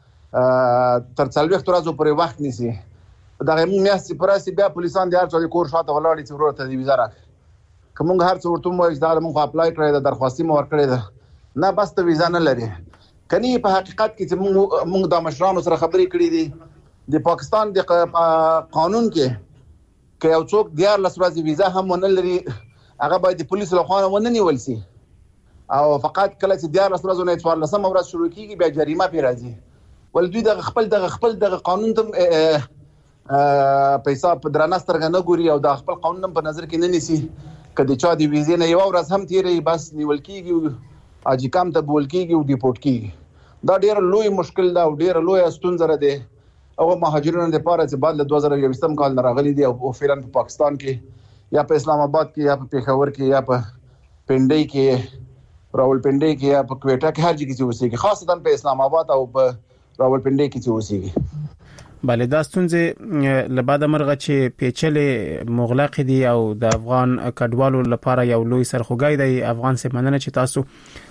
تر 40 ورځې پورې وخت نیسي دا هم میاشتې پراسي بیا پولیسان د هر څه کور شاته ولاړ دي چې ورته د ویزا راک کوم هر څه ورته مو دا موږ اپلای کړی د درخواستي مو ورکړی ده نه بس ته ویزا نه لري کني په حقیقت کې چې موږ د مشرانو سره خبرې کړې دي د پاکستان د قانون کې یو څوک د 14 ورځې ویزا هم نه لري هغه باید د پولیسو لخوا ونه نیول شي او فقط کله چې 14 ورځې نه 14 ورځ شروع کیږي بیا جریمه پی راځي ول دوی د خپل قانون ته پیسې په درناسترګ نه ګوري او د خپل قانون په نظر کې نه نیسي کله چې د ویزې نه یو ورځ هم تیری بس نیول کیږي اجي کام ته بول کیږي او ډیپورت کیږي دا ډیر لوی مشکل ده او ډیر لوی ستونزه ده او مهاجرینو لپاره چې بعد له 2020 کال نه راغلي دي او فعلا په پاکستان کې یا په اسلام آباد کې یا په پیښور کې یا په پنډۍ کې راولپنډۍ کې یا په کوټه کې هر ځای کې اوسېږي خاصتا په اسلام آباد او په راولپنډۍ کې اوسېږي بله دا ستونزې له بعد مرغه چې پیچلې مغلق دي او د افغان کډوالو لپاره یو لوی سرخوږی دی افغان سیمنه چې تاسو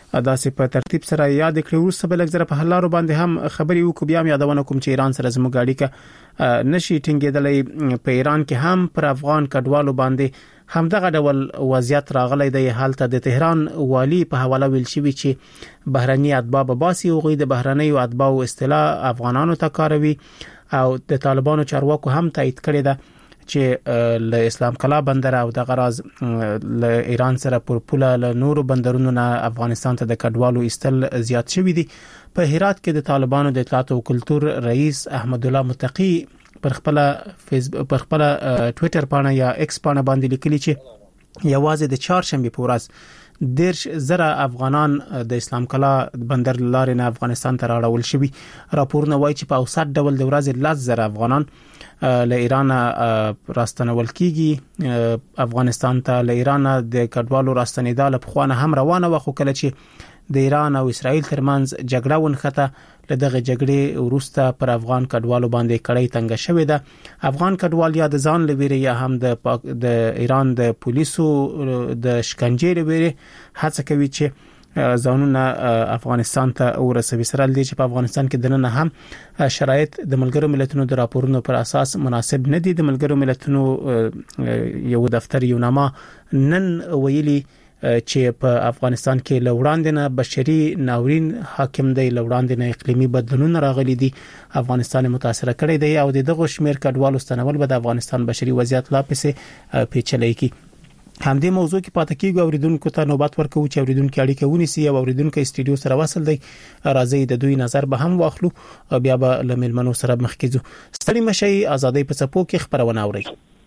داسې په ترتیب سره یاد کړی. ورسته بل اکثره په حلارو باندې هم خبري وکړو. بیا یادونه کوم چې ایران سره زموږ اړیکه نشي ټینګېدلې. په ایران کې هم پر افغان کډوالو باندې همدغه ډول وضعیت راغلی دی. حالت د تهران والی په حواله ویل شوی چې بهرني اتباع به باسي او د بهرني اتباع اصطلاح افغانانو ته کاروي او د طالبانو چارواکو هم تایید کړی ده چې له اسلام کلا بندر او د غراز له ایران سره پر پوله له نورو بندرونو نه افغانستان ته د کډوالو استل زیات شوی دي. په هرات کې د طالبانو د اطلاعات او کلتور رئیس احمد الله متقی پر خپل فیسبوک پر خپل ټوئیټر باندې یا ایکس باندې باندې لیکلي چې یوازې د چهارشنبه په ورځ 10,000 افغانان د اسلام کلا بندر لارې نه افغانستان ته راوړل شوي. راپورونه وایي چې په اوسط ډول د ورځې 10,000 افغانان له ایران راستنول کیږي افغانستان ته. له ایران د کډوالو راستنیدل په خوانه هم روانه و، خو کله چې د ایران او اسرائیل ترمنځ جګړه ونخته له دغه جګړې وروسته پر افغان کډوالو باندې کړۍ تنګ شوې ده. افغان کډوال یا د ځان لويري یا هم د ایران د پولیسو د شکنجې لويري هڅه کوي چې ځانونه افغانستان ته ورسوي. سره لدی چې په افغانستان کې دنه هم شرایط د ملګرو ملتونو د راپورونو پر اساس مناسب نه دي. د ملګرو ملتونو یو دفتر یو نامه نن ویلي چې په افغانستان کې لوړاندې نه بشري ناورین حاکم دی، لوړاندې نه اقلیمي بدلونونه راغلي دي، افغانستان متاثر کړی دی او دغه شمیر کډوالو ستنول به د افغانستان بشري وضعیت لا پسې پیچلې کی. همدې موضوع کې پاتې کیږو. اوریدونکو ته نوبت ورکوو چې اوریدونکو اړیکه ونیسي او اوریدونکو استډیو سره وصل دی. راځي د دوی نظر به هم واخلو، بیا به له ملمنو سره مخ کېږو. ستړي مشي ازادي په څپو کې خبرونه اوري.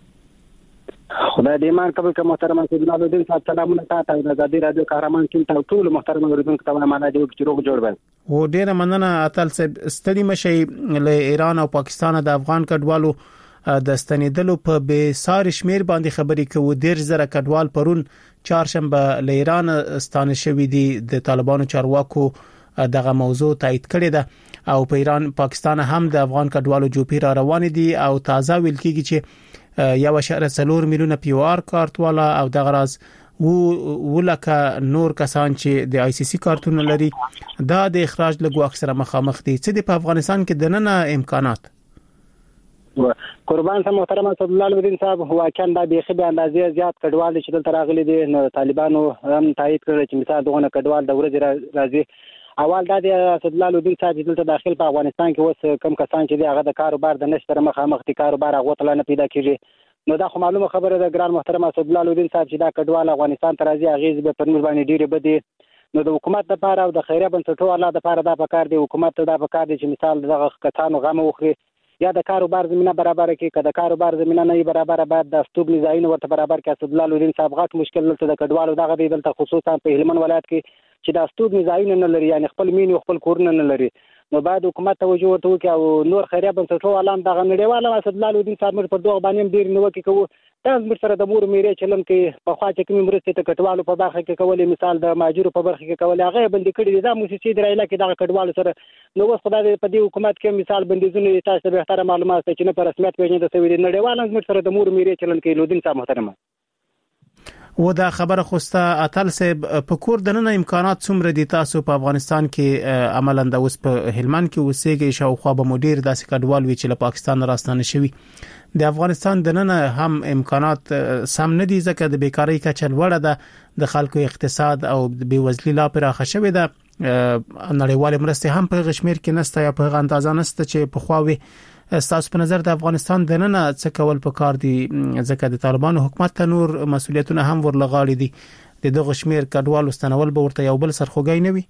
خدای دې مان قبول کړه. محترم سیدنا الدین صاحب سلامونه تاسو ته. د ازادي رادیو قهرمان ټیم ټول محترم اوریدونکو ته مننه دی چې روغ جوړ وي. و ډیره مننه اتل صاحب. ستړي مشي له ایران او پاکستان د افغان کډوالو د ستنیدلو په به سار شمیر باندې خبرې کوي. 10,000 کډوال پرون چهارشنبه له ایران ستانه شوی دي. د طالبانو چارواکو دغه موضوع تایید کړی ده او په ایران پاکستان هم د افغان کډوالو جوپی را روان دي او تازه ویل کیږي چې 1.4 میلیونه پیو آر کارت والا او دغه راز ولکه نور کسان چې د آی سی سی کارتونه لري دا د اخراج لګو اکثره مخامخ دي. چې د افغانستان کې دننه امکانات قربان سم محترم صلی الله علیه صاحب واقعا د بیخي د اندازې زیات کډوال چې دلته راغلي دي. نو طالبانو هم تایید کړل چې مثال دغه کډوال د ورځې راځي. اول د صلی الله علیه صاحب چې دلته داخل په افغانستان کې اوس کم کسان چې هغه د کاروبار د نشته مخامخ دي، کاروبار هغه تلانه پیدا کیږي. نو دا خو معلومه خبره ده ګران محترم صلی الله علیه صاحب چې دا کډوال افغانستان ته راځي هغه به پر موږ باندې ډیره بدی. نو د حکومت لپاره او د خیریه بنسټونو الله لپاره دا پکار دی، حکومت ته دا پکار دی چې مثال دغه کسانو غم وخوري یا د کاروبار زمينه برابر کړي. که د کاروبار زمينه نه برابر باید د استوګنی ځایونه ورته برابر کړي. صلی الله علیه صاحب غټ مشکل دلته د کډوالو دغه دی دلته خصوصا په هلمند ولایت کې چې د استوګنی ځایونه نه لري، یعنی خپل مين او خپل کورونه نه لري. نو باید حکومت توجه ورته وکړي او نور خیریه بنسټونو علام دغه نړیواله صلی الله علیه صاحب پر دوه باندې ډیر نو کې کوو. دا زموږ سره د مور میرې چلن کې په خوا چې کوم مرستې ته کټوالو په برخه کې کولې، مثال د ماجورو په برخه کې کولې، هغه بندي کړي دي. دا موسسې د رایله کې د کټوالو سره نو وس خدای په دې حکومت کې مثال بندیزونه تاسو به تر معلومات چې نه پر رسمیت پیژنې د سوي نړیوال زموږ سره د مور میرې چلن کې لودین صاحب محترم و دا خبره خوسته اتل صاحب په کور دننه امکانات څومره دي تاسو په افغانستان کې عملاً د اوس په هلمند کې وسېږي شاوخوا به مدیر داسې کډوال وی چې له پاکستان راستانه شوی. د افغانستان دننه هم امکانات سم نه دي ځکه د بیکاری کچه لوړه ده، د خلکو اقتصاد او بیوزلي لا پراخه شوې ده. نړیوال مرستې هم په غشمیر کې نسته یا په اندازه نسته چې په خواوي تاسو په نظر د افغانستان دننه څه کول پکار دي ځکه د طالبانو حکومت ته نور مسولیتونه هم ورلغاړي دي. د دغه شمیر کډوالو ستنول به ورته یو بل سرخوږی نه وي.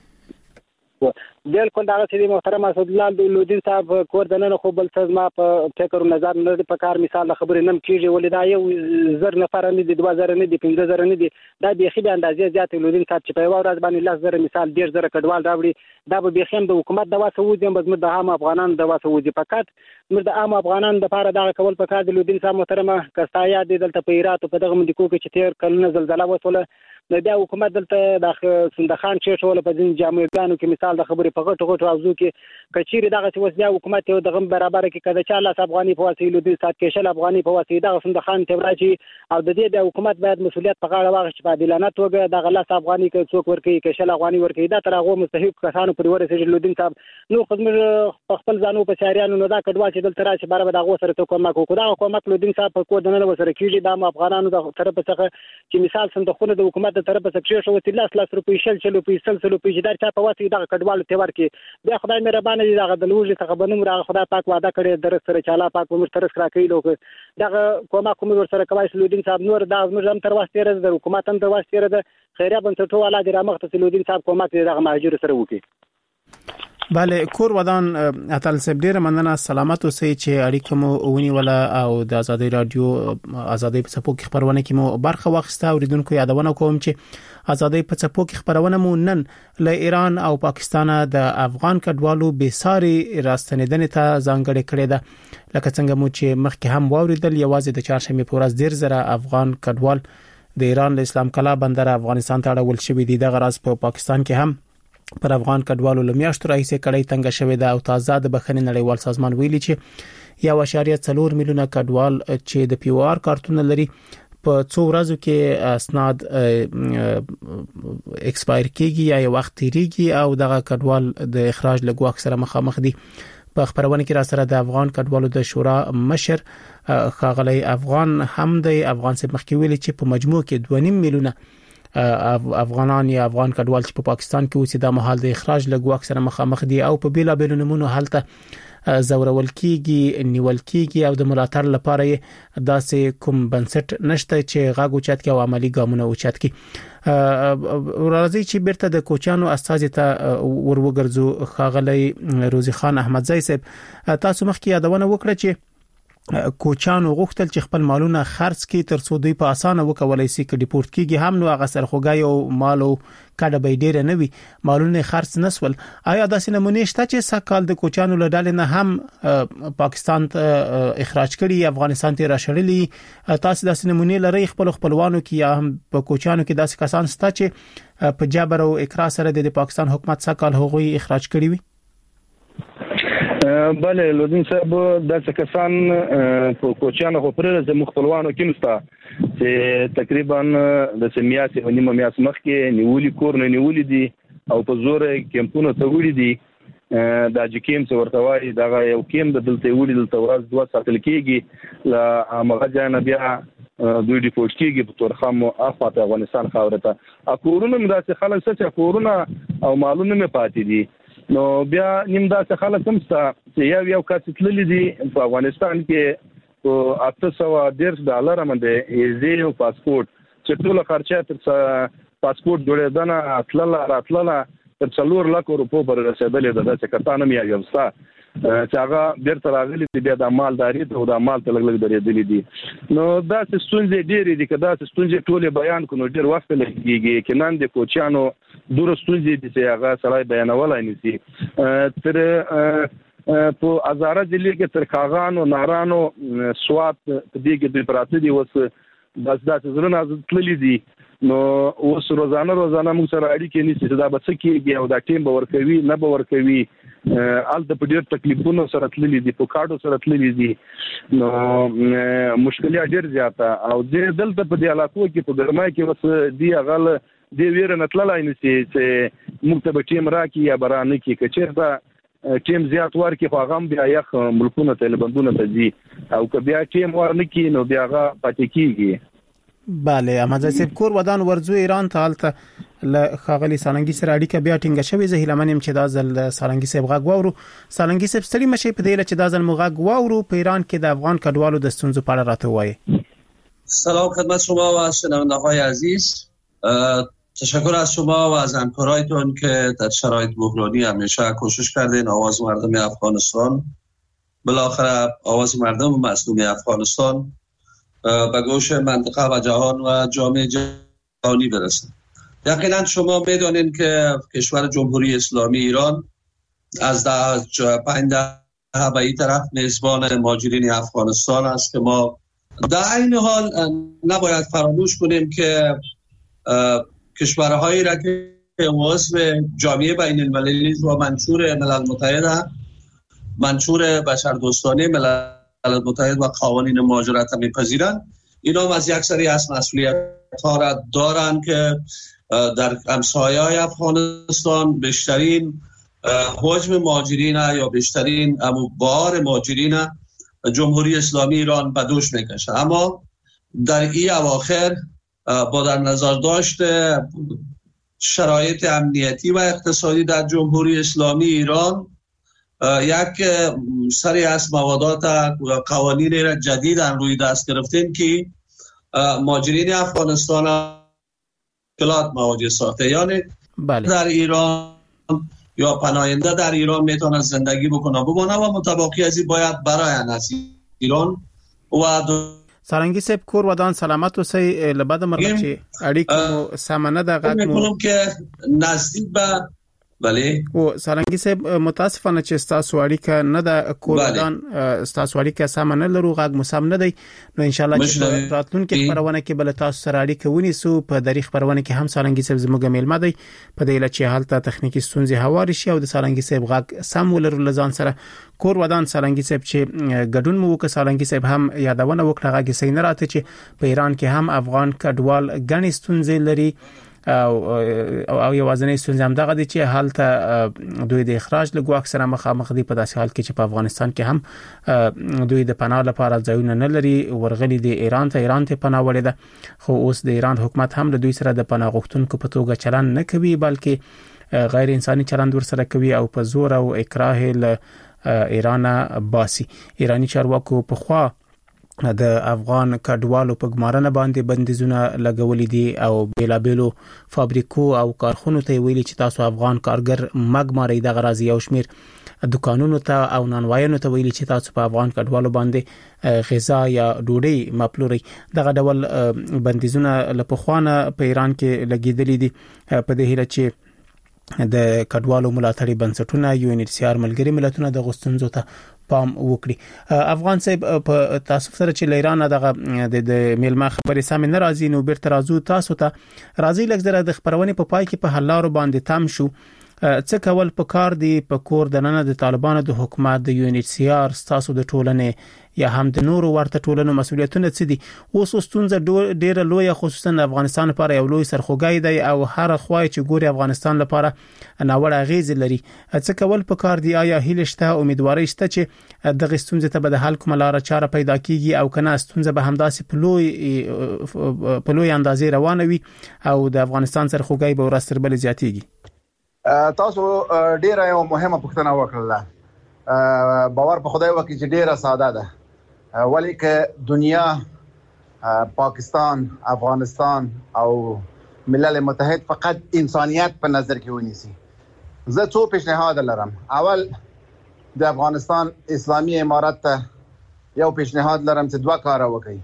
بالکل دا چې محترم اسد الله لودین صاحب کور دننه خو بل څه ما په فکر نظر نه په کار مثال خبرې نم کیږي ولې دا یو زر نفر نه دي 2000 نه دي 15000 نه دي دا به خې د اندازې زیات لودین صاحب چې په ورځ باندې 10,000 مثال 100,000 کډوال راوړي دا به خیم د حکومت د واسه وځي بس د عام افغانان د واسه وځي فقط د عام افغانان د لپاره دا کول په کار د لودین صاحب محترمه کستایا د دلته په ایرات په دغه مندکو کې چې تیر کلونه زلزلہ وسوله نو بیا حکومت دلته د سندخان چې ټول په ځین جامعګانو کې مثال د خبرې په غټ راوځو کې کچيري دغه چې وس بیا حکومت یو دغه برابر کې کده چې الله افغاني په وسیله د سات کې شل افغاني په وسیله دغه سندخان ته راځي او د دې د حکومت باید مسولیت په غاړه واخلي چې په عادلانه توګه دغه الله افغاني کې څوک ورکړي کې شل افغاني ورکړي دا تر هغه مستحق کسانو پر ورسېږي لودین صاحب نو خدمت خپل ځانو په شهريانو نو دا کډوال چې دلته راشي بار به دغه سره کومک وکړي دا کومک لودین صاحب په کور دنه وسره کیږي د افغانانو د طرف څخه چې مثال صندوقونه د حکومت د طرف څخه شو چې لاس روپۍ شل روپۍ سل روپۍ چې دا په واسطه دغه کډوال ته ورکړي بیا خدای مهربانه دي دغه د لوږې څخه بنوم را خدای پاک وعده کړی در سره چې الله پاک موږ ترس راکړي لوګ دغه کومه کوم ور سره کوي سلودین صاحب نور دا موږ هم تر واسطه رز د حکومت هم تر واسطه رز خیریه بنسټو والا د رامخ سلودین صاحب کومه دغه مهاجر سره وکړي بله کور ودان اتل سب ډیر مننه سلامت اوسئ چې اړیکه مو ونی ولا او د ازادي رادیو ازادي په سپوک خبرونه کې مو برخه واخیسته اوریدونکو یادونه کوم چې ازادي په سپوک خبرونه مو نن له ایران او پاکستان د افغان کډوالو بيساري راستنیدنې ته ځانګړې کړې ده لکه څنګه مو چې مخکې هم واوریدل یوازې د چهارشنبه په ورځ ډیر زره افغان کډوال د ایران له اسلام کلا بندر افغانستان ته اړول شوی دي د غراز په پاکستان کې هم پر افغان کډوالو لمیاشتو راځي کړي تنګ شوی دا او تازه د بخښنې نړیوال سازمان ویلي چې 1.4 میلیونه کډوال چې د پی او آر کارتونه لري په څو ورځو کې اسناد ایکسپایر کیږي یا وخت تیریږي او دغه کډوال د اخراج لګو سره مخامخ دي په خبرونه کې را سره د افغان کډوالو د شورا مشر خاغلی افغان هم د افغان سره مخکې ویلي چې په مجموع کې 2.5 میلیونه افغانان یا افغان کډوال چې په پاکستان کې اوسې د محل د اخراج لګو اکثره مخامخ دي او په بیلا بیل نمونه حالته زورول کیږي نیول کیږي او د ملاتړ لپاره داسې کوم بنسټ نشته چې غاګو چت کې او عملی ګامونه اوچت کی راځي چې بیرته د کوچانو استاذ ته وروګرځو خاغلی روزي خان احمدزئی صاحب تاسو مخکې یادونه وکړه چې کوچانو غوښتل چې خپل مالونه خرڅ کړي تر څو دوی په اسانه وکولای شي چې ډیپورت کیږي هم نو هغه سرخوګای او مالو کډه به ډیر نه وي مالونه خرڅ نسول آیا داسې نمونه شته چې سکهال د کوچانو لړل نه هم پاکستان ته اخراج کړي افغانستان ته راشړلي تاسو داسې نمونه لري خپلوانو کې یا هم په کوچانو کې داسې کسان شته چې په جبر او اکراه سره د پاکستان حکومت سکهال هغوی اخراج کړي وي بله لودین صاحب د کسان په کوچانو خو پر د مخفلوانو کې مستا چې تقریبا د سمیاسي او نیمه میاس مخ کې نیولي کور نه نیولي دي او په زور کیمپونو ته وړي دي د اجکیم څو ورته وایي دا یو کیم د دلته وړي دلته ورځ دوه ساتل کېږي لا مغجانه بیا دوی ډیپورت کېږي په تورخم افغان افغانستان خاورته اکورونه مداسه خلک چې کورونه او مالونه می پاتې دي نو بیا نیم داسې خلک هم ستا چې یو کس تللی دي په افغانستان کې په $810 باندې ایزي او پاسپورت چې ټول خرچه تر پاسپورت جوړېدنه راتلله تر 4 لک روپو پر رسیدلې ده چې کتانه مې یوستا چې هغه بیرته راغلي دي بیا د مالداري او د مال ته لګ درېدلې دي نو دا ستونزې ډېرې دي کدا ستونزې ټول بیان کونو ډېر وخت لګيږي کې نن د کوچانو دور ستونزې دي چې هغه سړی بیانولای نشي تر په ازاره ځلې کې تر کاغانو نارانو سوات دې کې د پراته دي وس بس دا زرونه تللې دي نو اوس روزانه موږ سره اړیکې نشي دا به څه کېږي او دا ټیم به ورکوي نه به ورکوي الته په ډېر تکلیفونو سره تللي دي په کاډو سره تللي دي نو مشکلات ډېر زیاته او دلته په دې علاقو کې په ګرمای کې وس دی غل دی ویره نتللای نشي چې موږ ته به ټیم راکې یا برانه کې کچېرته ټیم زیات ورکې خو هغه بیا یخ ملکونه ته بندونه ته دي او که بیا ټیم ورنکې نو بیا هغه پاتې کېږي بله احمد صاحب کور ودان ورځو ایران ته حالت ل خاغلی سالنګي سره اړیکه بیا ټینګه شوې زه هیلمنم چې دا ځل سالنګي صاحب غږ واورو سالنګي صاحب ستړي مشي په دې چې دا ځل مغږ واورو په ایران کې د افغان کډوالو د ستونزو په اړه راته وایي سلام خدمت شما و شنونده‌های عزیز تشکر از شما و از همکارایتون که در شرایط بحرانی همیشه کوشش کردین آواز مردم افغانستان بالاخره آواز مردم مظلوم افغانستان به گوش منطقه و جهان و جامعه جهانی برسه. یقینا شما میدونین که کشور جمهوری اسلامی ایران از 5 دهه به این طرف میزبان مهاجرین افغانستان است که ما در این حال نباید فراموش کنیم که کشورهایی را که عضو جامعه بین المللی و منشور ملل متحد، منشور بشردوستانه ملل متحد و قوانین مهاجرت میپذیرند، اینا از یک سری از مسئولیت ها را دارند که در همسایه‌های افغانستان بیشترین حجم مهاجرین یا بیشترین بار مهاجرین جمهوری اسلامی ایران به دوش میکشه. اما در این اواخر با در نظر داشت شرایط امنیتی و اقتصادی در جمهوری اسلامی ایران یک سری از موادات قوانین را جدید روی دست گرفتیم که مهاجرین افغانستان مشکلات مواجه ساخته، یعنی در ایران یا پناهنده در ایران میتونه زندگی بکنه و متباقی از این باید برای از ایران و سارنگی صاحب کور ودان سلامت اوسئ. لبد مرغ چې اړیکو سامانه د غږ مو که نزدیک به بله او سارنگی صاحب متاسفانه چې تاسو اړیکه نه د کور ودان تاسو اړیکه سامانه لرو غږ مسام نه دی، نو ان شاء الله چې راتلونکي خبرونه کې بل تاسو سره اړیکه ونیسو. په دریخ خبرونه کې هم سارنگی صاحب زموږ میلمه دی، په دې لچې حالت تخنیکی ستونزې هواري شي او د سارنگی صاحب غږ سم ولرو لزان سره کور ودان. سارنگی صاحب چې ګډون مو وکړ، سارنگی صاحب هم یادونه وکړه غږ سین راته چې په ایران کې هم افغان کډوال غني ستونزې لري او یوازنی ستونزه هم دغه دي چې حالت دوی د اخراج لګو اکثره مخامخ دي، په داسې حال کې چې په افغانستان کې هم دوی د پناه لپاره ځایونه نه لري، ورغلي د ایران ته پناه وړي ده، خو اوس د ایران حکومت هم له دوی سره د پناه غوښتونکو په توګه چلند نه کوي، بلکې غیر انساني چلند ورسره کوي او په زور او اکراه له ایران باسي. ایرانی چارواکو په خوا د افغان کډوالو په ګمارنه باندې بندیزونه لګولې دي او بیلابېلو فابریکو او کارخونو ته ویلي چې تاسو افغان کارګر مګماري د غرازي او شمیر دکانونو ته او نانوایانو ته ویلي چې تاسو په افغان کډوالو باندې غذا یا ډوډۍ مپلوري. دغه ډول بندیزونه لپخوانه په ایران کې لګیدلې دي په دې هیله چې د کډوالو ملاتړي بنسټونه UNHCR ملګری ملتونه د غوښتنځو ته پام وکړي. افغان صاحب په تاسو سره چې ایران دغه د میلمه خبرې سم نه راځي، نو بیرته راځو تاسو ته راځي لږ د خبرونه په پای کې په حل لارو باندې تم شو. څه کول په کار دی په کور د نن د طالبانو د حکومت د UNHCR تاسو د ټولنې یا هم د نورو ورته ټولنو مسؤلیتونه څه دي؟ اوس ستونزه ډیره لوی خصوصا د افغانستان لپاره یو لوی سرخوږی دی او هر خوای چې ګوري افغانستان لپاره ناوړه اغیز لري. څه کول په کار دی؟ آیا هیله شته امیدواري شته چې دغه ستونزه ته به د حل کومه لار چاره پیدا کیږي او کنه ستونزه به همداسې په لوی اندازې روانه وي او د افغانستان سرخوږی به ورستر بل زیاتیږي؟ تاسو ډیره یو مهمه پوښتنه وکړه. باور په خدای وکړي چې ډیره ساده ده، ولی که دنیا، پاکستان، افغانستان او ملل متحد فقط انسانیت په نظر کې ونیسي. زه څو پیشنهاد لرم. اول د افغانستان اسلامی امارت ته یو پیشنهاد لرم چې دوه کار وکړي.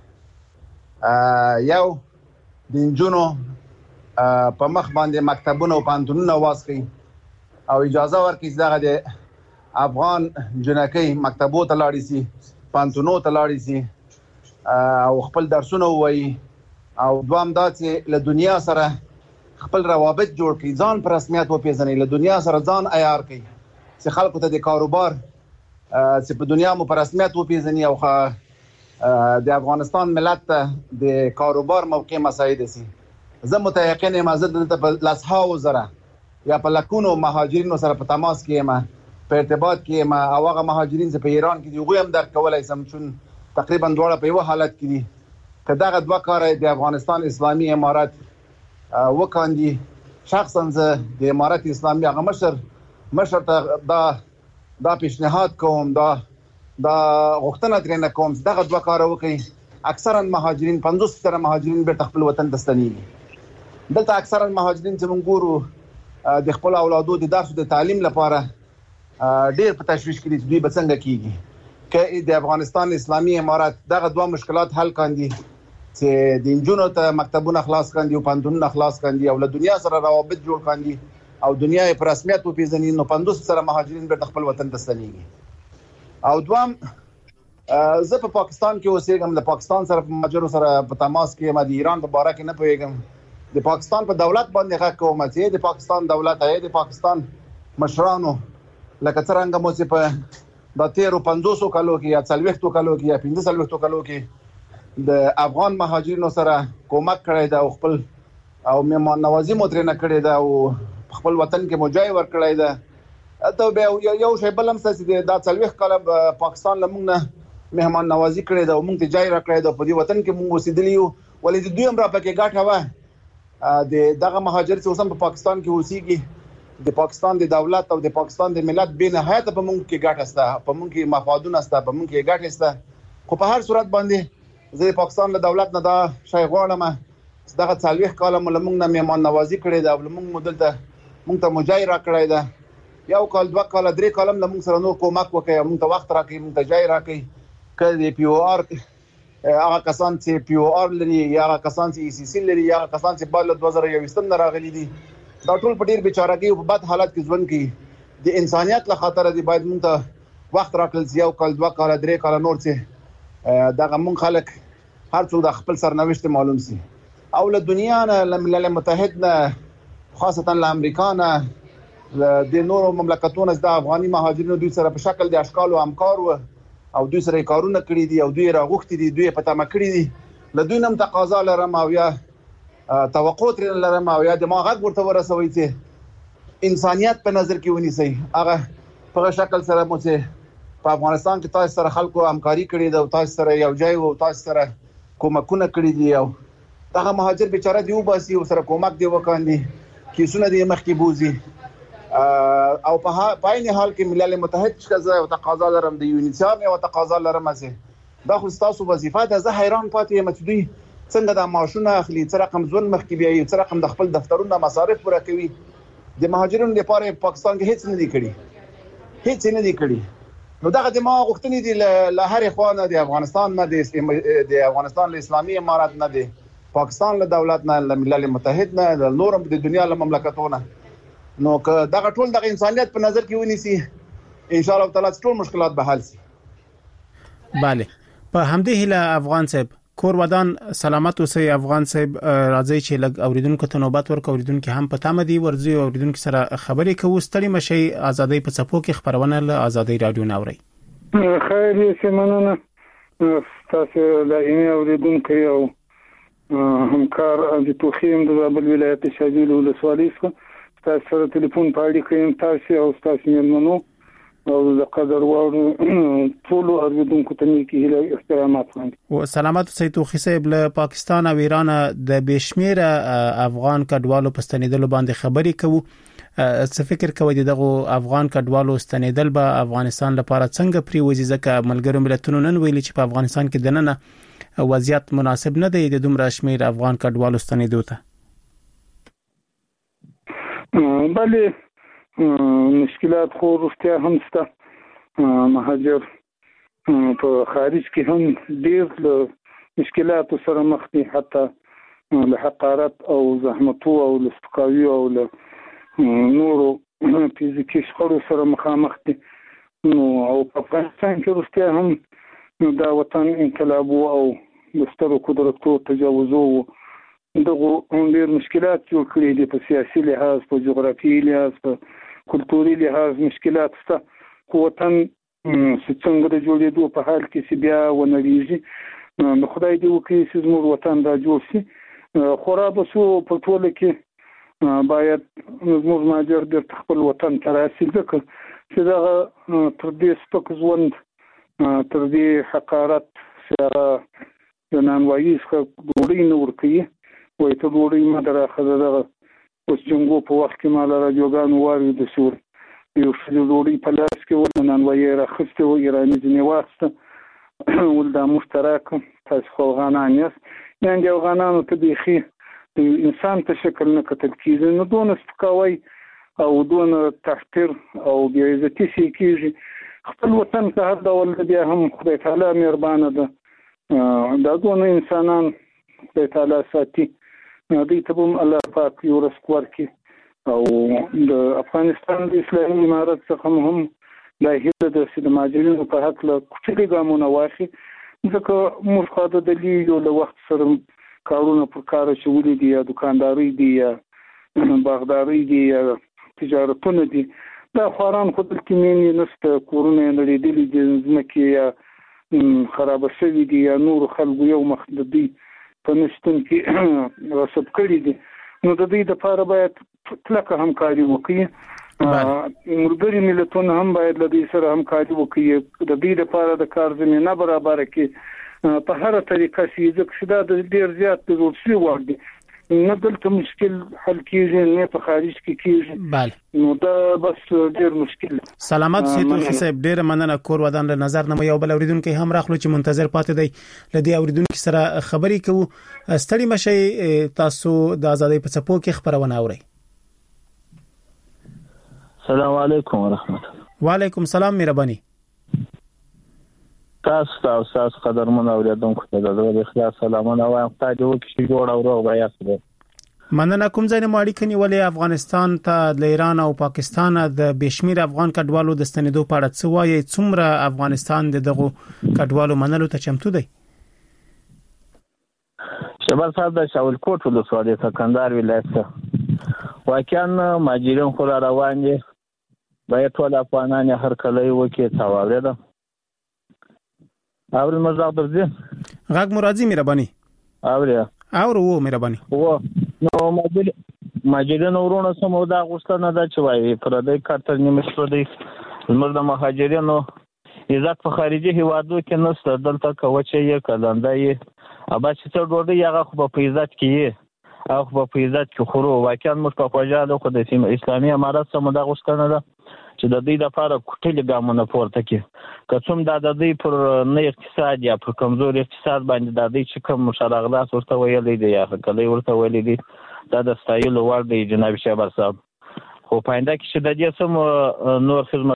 یو د انجونو په مخ باندې مکتبونه او پانتونونه واسخي او اجازه ورکړي چې دغه د افغان جنکۍ مکتبو ته لاړ شي، پانتونو ته لاړ شي او خپل درسونه وایي. او دوام دا چې له دنیا سره خپل روابط جوړ کړي، ځان پر رسمیت وپیژني، له دنیا سره ځان عیار کړي چې خلکو ته د کاروبار چې په دنیا مو پر رسمیت وپیژني او د افغانستان ملت ته د کاروبار موقع مساعد شي. زه متيقن یم چې د لسهاو زره یا په لکونو مهاجرینو سره په تماس کې یم، په ارتباط کې یم او هغه مهاجرین چې په ایران کې دي هغوی هم درک کولای شم چون تقریبا دواړه په یو حالت کې دي. که دغه دوه کار د افغانستان اسلامي امارت وکاندي، شخصا زه د امارت اسلامي هغه مشر ته دا پیشنهاد کوم، دا غوښتنه ترې کوم چې دغه دوه کار وکړي. اکثرا مهاجرین 50% مهاجرین به خپل وطن ته ستنېږي. دلته اکثرا مهاجرین چې موږ ګورو د خپل اولادو د درس او د تعلیم لپاره ډېر په تشویش کې دي چې دوی به څنګه کیږي. که د افغانستان اسلامي امارت دغه دوه مشکلات حل کاندي چې د انجونو ته مکتبونه خلاص کاندي او پانتونونه خلاص کاندي او له دنیا سره روابط جوړ کاندي او دنیا یې په رسمیت وپیژني، نو 50% مهاجرین به خپل وطن ته ستنېږي. او دوام زه په پاکستان کې اوسېږم، د پاکستان سره په مهاجرو سره په تماس کې یم، د ایران په باره کې نه پوهېږم. د پاکستان په دولت باندې غږ کوم چې د پاکستان دولت د پاکستان مشرانو لکه څنګه مو چې په د 1350 کالو کې یا 40 کالو کې یا 15 کالو کې د افغان مهاجرینو سره کومک کړی دا خپل او مهمان نوازی مو ترې نه کړی دا او خپل وطن کې مجای ور کړی دا ته به یو شی بلم چې دا 40 کال پاکستان لمونه مهمان نوازی کړی دا موږ ته جای را کړی دا په دې وطن کې موږ اوسېدلی یو ولې د دوی هم را پکې ګټه و د دغه مهاجر چې اوسم په پاکستان کې اوسېږي د پاکستان د دولت او د پاکستان د ملت به نهایت په موږ کې ګټه سته په موږ کې مفادونه سته په موږ کې ګټه سته خو په هر صورت باندې زه پاکستان له دولت نه دا شای غواړم دغه 40 کال موږ نه مهمان نوازی کړی دا موږ مدلته موږ ته مجای را کړی دا یو کال 2 کال 3 کال موږ سره نور کومک وکړي موږ ته وخت راکړي موږ ته جای راکړي کله پی او آر هغه کسان چې پی او آر لري یا هغه کسان چې ای سی سی لري یا هغه کسان چې بل 2021 نه راغلي دي دا ټول په ډیر بیچارهګي او په بد حالت کې ژوند کوي د انسانيت له خاطر دی باید موږ ته وخت راکړل یو کال 2 کال 3 کال نور چې دغه موږ خلک هر څو د خپل سرنوشت معلوم سي او له دنیا نه له ملل متحد نه خاصتا له امریکا نه د نورو مملکتونو د افغاني مهاجرینو دوی سره په شکل د اشکال او همکار او دوی سره کارونه کړی دي او دوی راغوښتي دي دوی په تمه کړی دي له دوی نم تقاضا لرم او یا توقع تر لرم او یا د ما غږ ورته ورسوي چې انسانيت په نظر کې ونیسي هغه په شکل سره مو چې په افغانستان کې تاسو سره خلکو همکاري کړې ده او تاسو سره یو ځای او تاسو سره کومکونه کړی دي او دغه مهاجر بیچاره دی وباسي او سره کومک دی وکاندي کیسونه دی مخکې بوزي او په پاین حال کې ملل متحد څخه او تقاضا لرم د یونیسام او تقاضا لرم چې دا خو تاسو وظیفه ده زه حیران پاتې یم چې دوی څنګه د معاشونه اخلي څه رقم ځون مخکې بیاي څه رقم د خپل دفترونو مصارف پوره کوي د مهاجرینو لپاره پاکستان کې هیڅ نه دی کړی نو دغه د ما غوښتنې دي له هر خوانه د افغانستان نه د افغانستان له اسلامي امارات نه دی پاکستان له دولت نه له ملل متحد نه له نورم د دنیا له مملکتونو نو که دغه ټول د انسانيت په نظر کې ونیسي ان شاء الله تعالی ټول مشکلات به حل شي. bale په همدې هله افغان صاحب کور ودان سلامت اوسئ افغان صاحب راځي چې لګ اوریدونکو ته نوبت ورک اوریدونکو هم په تامه دي ورځي اوریدونکو سره خبرې کوو ستړي مشي ازادۍ په صفو کې خبرونه له ازادۍ رادیو ناوري خیر یې سمنونه تاسو له اوریدونکو او همکار د توخیم د زابل ولایت شاجیل ولسوالۍ څخه تاسو سره ټلیفون پاړی کوم تاسو او تاسو مېلمنو او د قدر وړ ټول اوریدونکو ته نیکی هیله احترامات وړاندې او سلامت سید توخی صاحب له پاکستان او ایران د بشمیره افغان کډوالو په ستنیدلو باندې خبرې کوو څه فکر کوي دغه افغان کډوالو ستنیدل به افغانستان لپاره څنګه پریوزي ځکه ملګرو ملتونو نن ویلي چې په افغانستان کې دننه وضعیت مناسب نه دی د دومره شمیر افغان کډوالو ستنیدو ته بله مشکلات خو رښتیا هم شته مهاجر په خارج کې هم ډېر له مشکلاتو سره مخ دي حتی له حقارت او زحمتو او له سپکاوي او له نورو فزیکي شخړو سره مخامخ دي نو او په افغانستان کې رښتیا هم دا وطن انقلاب او د سترو قدرتو تجاوزو دغه ډېر مشکلات جوړ کړي دي په سیاسي لحاظ په جغرافیایي لحاظ په کلتوري لحاظ مشکلات شته خو وطن څنګه د جوړېدو په حال کې چې بیا ونړېږي نو خدای دې وکړي چې زموږ وطن را جوړ شي خورا به سو په ټوله کې باید زموږ مهاجر د خپل وطن ته راسي ځکه چې دغه تر دې سپک ژوند تر دې حقارت سره د نانوایي څخه ډوډۍ نه ورکوي وایي ته ډوډۍ مه دراخه دغه اوس جنګو په وخت کې ما له راډیوګانو واورېده چې یو ښځې ډوډۍ په لاس کې وه نانوایي یې راخیستې وه ایراني ځینې واخیسته ول دا مشترک تاسو خو افغانان یاست یعنې د افغانانو ته بیخي د انسان په شکل نه کتل کېږي نو دونه سپکاوی او دونه تحقیر او بې عزتي شي کېږي خپل وطن ته هر ډول بیا هم خدای تعالی مهربانه ده دا دونه انسانان خدای تعالی ساتي دوی ته هم الله پاک یو رزق ورکړي او د افغانستان د اسلامي امارت څخه هم دا هیله ده چې د مهاجرینو په هکله کوچني ګامونه واخلي ځکه موږ خو د دلیل له وخت سره کارونه پر کار شولې دي یا دکانداري دي یا باغداري دي یا تجارتونه دي دا خواران خو دلته مینې نسته کورونه نړېدلي دي ځمکې یا خراب شوي دي یا نور خلکو یو مخ د دوی په نشتون کې غصب کړي دي نو د دوی لپاره باید کلکه همکاري وکړي ملګري ملتونه هم باید له دوی سره همکاري وکړي د دوی لپاره د کار زمینه برابره کړي په هر طریقه چې دا د ډیر زیات ضرورت شي وړي نه دلته مشکل حل کیږي نه په خارج کې کیږي بله نو دا بس ډیر مشکل سلامات سیتو صاحب ډیر مننه کور ودان له نظر نه یو بل اوریدونکو هم راخلو چې منتظر پاتې دی لدی اوریدونکو سره خبرې کوو ستړي مشي تاسو د ازادۍ په څپو کې خبرونه اورئ السلام علیکم ورحمت الله وعلیکم السلام مهرباني تاسو قدرمن اوریدونکو ته د اخلاص سلامونه وایم تاسو وکړئ جوړ او روغ یاست مننه کوم ځای نه ماړی کني ولې افغانستان ته د ایران او پاکستان د بشمیر افغان کډوالو د ستنېدو په اړه څه وایي څومره افغانستان دغه کډوالو منلو ته چمتو دی شباب صاحب د شاول کوټ ولسوالۍ سکندر ولایت واقعا ماجرین خو روان دي باید ټول افغانان هر کله وکي تاواله ده اور مزاق درځي غږ مرادي مهرباني اور وو مهرباني وو نو ماجرین ورونه سمو دا غوښتنه ده چې وایي پر دې کارتر نیمه دی زموږ د مهاجرینو عزت په خارجي هیوادو کې نشته دلته کوچې یې کلندای ابا چې څو ډوډۍ هغه خو په عزت کې او په عزت کې خورو واقعا موږ په پاجاله خو د اسلامي امارات سم دا غوښتنه ده چې د دې لپاره کوټلې ګامونه پورته کړي کوم د دې پر نه اقتصاد یا پر کمزور اقتصاد باندې د دې چې کوم مشارغات ورته ویلې دي یا کله ورته ویلې دي دا د ستایلو وړ دی جناب شهباز صاحب خو پاینده کې چې د دې سم نور خدمت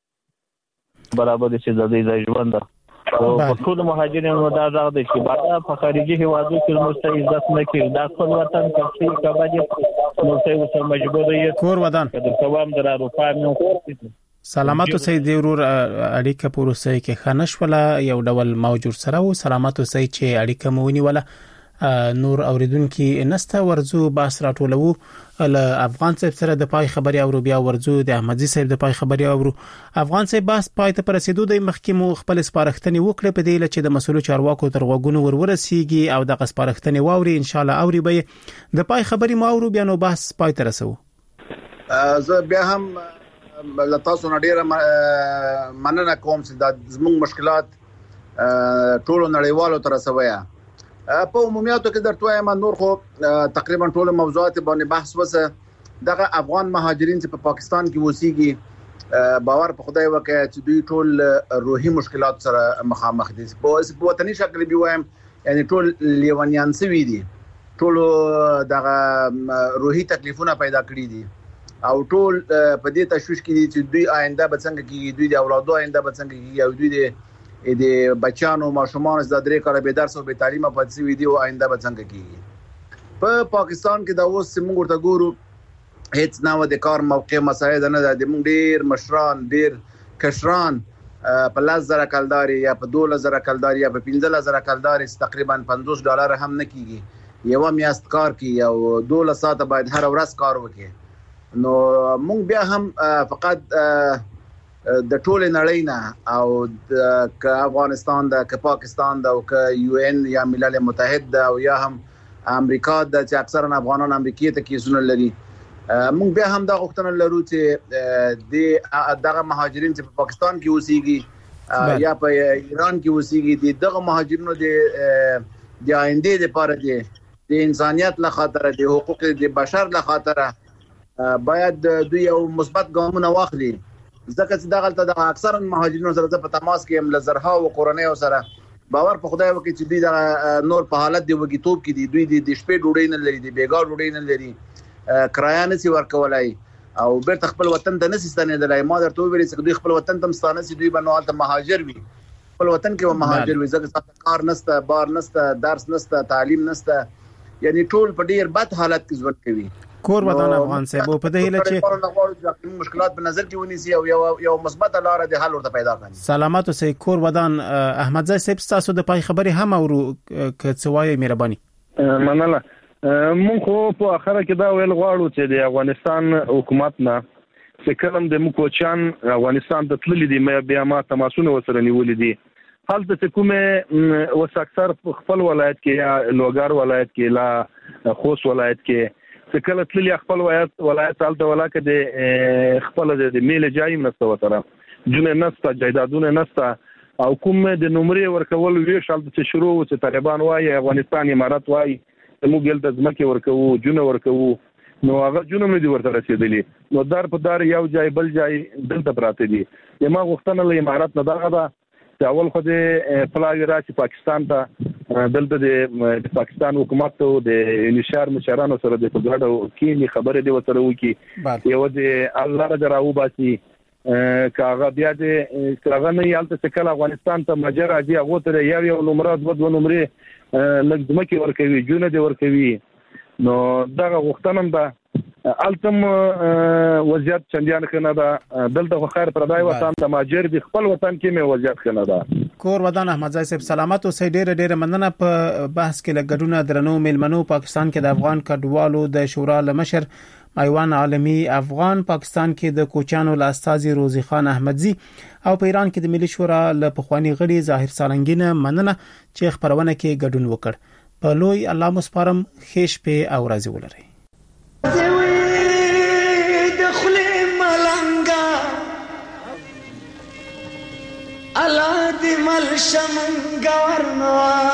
برابر دي چې د دې ژوند او په ټول مهاجرینو دا ځای دی چې بعد په خارجي هیوادو کې مرسته عزت نه کوي دا خپل وطن کې کباجي مرسته وسه مجبور یې کور ودان د قوام در اروپا نو سلامات اوسئ د ورور اړیکه پروسه کې خنش ولا یو ډول موجود سره او سلامات اوسئ چې اړیکه مونی ولا نور اوریدونکو نسته ورزو باس راټولو ل افغان صاحب سره د پای خبري او بیا ورزو د احمدزي صاحب د پای خبري او افغان صاحب باس پای ته پرسیدو د مخکمو خپل سپارښتنې وکړه په دې چې د مسولو چارواکو تر غوګونو ورسیږي او د سپارښتنې واوري ان شاء الله اوري به د پای خبري ماورو بیا نو باس پای ته رسو زه بیا هم لتاسو نډیره مننه کوم چې د زموږ مشکلات ټولو نړیوالو تر رسوي په عمومیاتو کې درته وایم نور خو تقریبا ټول موضوعات باندې بحث وسه دغه افغان مهاجرین چې په پاکستان کې وسیږي باور په خدای وکړي چې دوی ټول روحي مشکلات سره مخامخ دي په وطني شکل به وایم یعنی ټول لیوانیان سوي دي ټول دغه روحي تکلیفونه پیدا کړی دي او ټول په دې تشویش کې دي چې دوی آینده به څنګه کیږي دوی د اولادو آینده به څنګه کیږي او دوی د بچانو ماشومان زده درې کاله به درس او به تعلیم پاتې وي دي او آینده به څنګه کیږي په پاکستان کې دا اوس موږ ورته ګورو هیڅ نو د کار موقع مساعد نه ده د موږ ډیر مشران ډیر کشران په 10000 کلداري یا په 12000 کلداري یا په 15000 کلداري تقریبا $50 هم نه کیږي یو میاشت کار کوي او 12 ساعت باید هر ورځ کار وکړي نو موږ بیا هم فقط د ټول نړۍ نه او د افغانستان د پاکستان د او یو ان یا ملل متحد او یا هم امریکا د چې اکثرا افغانان امریکای ته کیسونه لري موږ بیا هم دا غوښتنه لرو چې دغه مهاجرین چې په پاکستان کې اوسېږي یا په ایران کې اوسېږي دغه مهاجرینو د آینده لپاره د انسانيت له خاطر د حقوق د بشر له خاطر باید دوی یو مثبت ګامونه واخلي ځکه چې دغه د اکثرا مهاجرینو سره په تماس کې هم لزرها او قرنۍ سره باور په خدای وکړي چې دوی د نور په حالت دی وګیتوب کې دوی د شپې ډوډۍ نه لري د بیګا ډوډۍ نه لري کرایه نسی ورکولای او بیرته خپل وطن ته نسی ستنېدلای ما درته ویل چې دوی خپل وطن ته مستانه سي دوی بنوال ته مهاجر وي خپل وطن کې مهاجر وي ځکه کار نشته بار نشته درس نشته تعلیم نشته یعنی ټول په ډیر بد حالت کې ژوند کوي کور ودان افغان صاحب په دې هله چې مشکلات په نظر کې ونیسي او یو مثبت لار د حل ورته پیدا کړي سلامات اوسئ کور ودان احمدزي صاحب تاسو د پای خبري هم او کڅوای مهرباني مننه. مونږ خو په اخره کې دا ویل غواړو چې د افغانستان حکومت نه چې کلم د موکوچان افغانستان ته تللی دي بیا ما تماسونه وسره نیولې دي. هلته چې کومه وس اکثر خپل ولایت کې یا لوګار ولایت کې لا خوست ولایت کې چې کله تللی خپل ولایت هلته ولاکه د خپل د میل جایم نسته وتره جون نسته جایدادونه نسته او کوم د نمرې ورکول ویش هلته چې شروع چې طالبان وایي افغانستان امارات وایي موږ دلته ځمکه ورکوو جون ورکوو نو هغه جون مې دي ورته رسیدلی نو دار په دار یو ځای بل ځای دلته پراته دي. ما غوښتنه له امارات نه دغه ده چې اول خو د پلاوی راشي پاکستان ته دلته د پاکستان حکومت ته د انشار مشرانو سره د پګړو کې خبره دی وتره وکي یو د الله را راو باسي کاغه بیا د کاغه نه یالته څکل افغانستان ته مجر راځي هغه ته یو نمبر دوه نمبر لږ ورکوي جون دی ورکوي نو دغه غوښتنم ده التم وضعیت چندیان کنه ده دلته خو خیر پردای وطن ته ماجر دی خپل وطن کې مې وضعیت کنه ده کور ودان احمد زای صاحب سلامت او سې ډېر مننه په بحث کې لګډونه درنو میلمنو پاکستان کې د افغان کډوالو د شورا لمشر ایوان عالمی افغان پاکستان کې د کوچانو لاستازي روزي خان احمدزي او په ایران کې د ملي شورا له پخوانی غړي ظاهر سالنګینه مننه چې خبرونه کې ګډون وکړ. په لوی الله مسپارم خېش په او راځي ولري. الله دې مل شم گورنا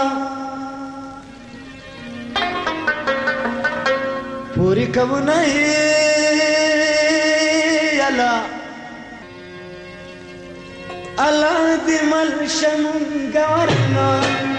پوری کوم نه الله الله دې مل شم گورنا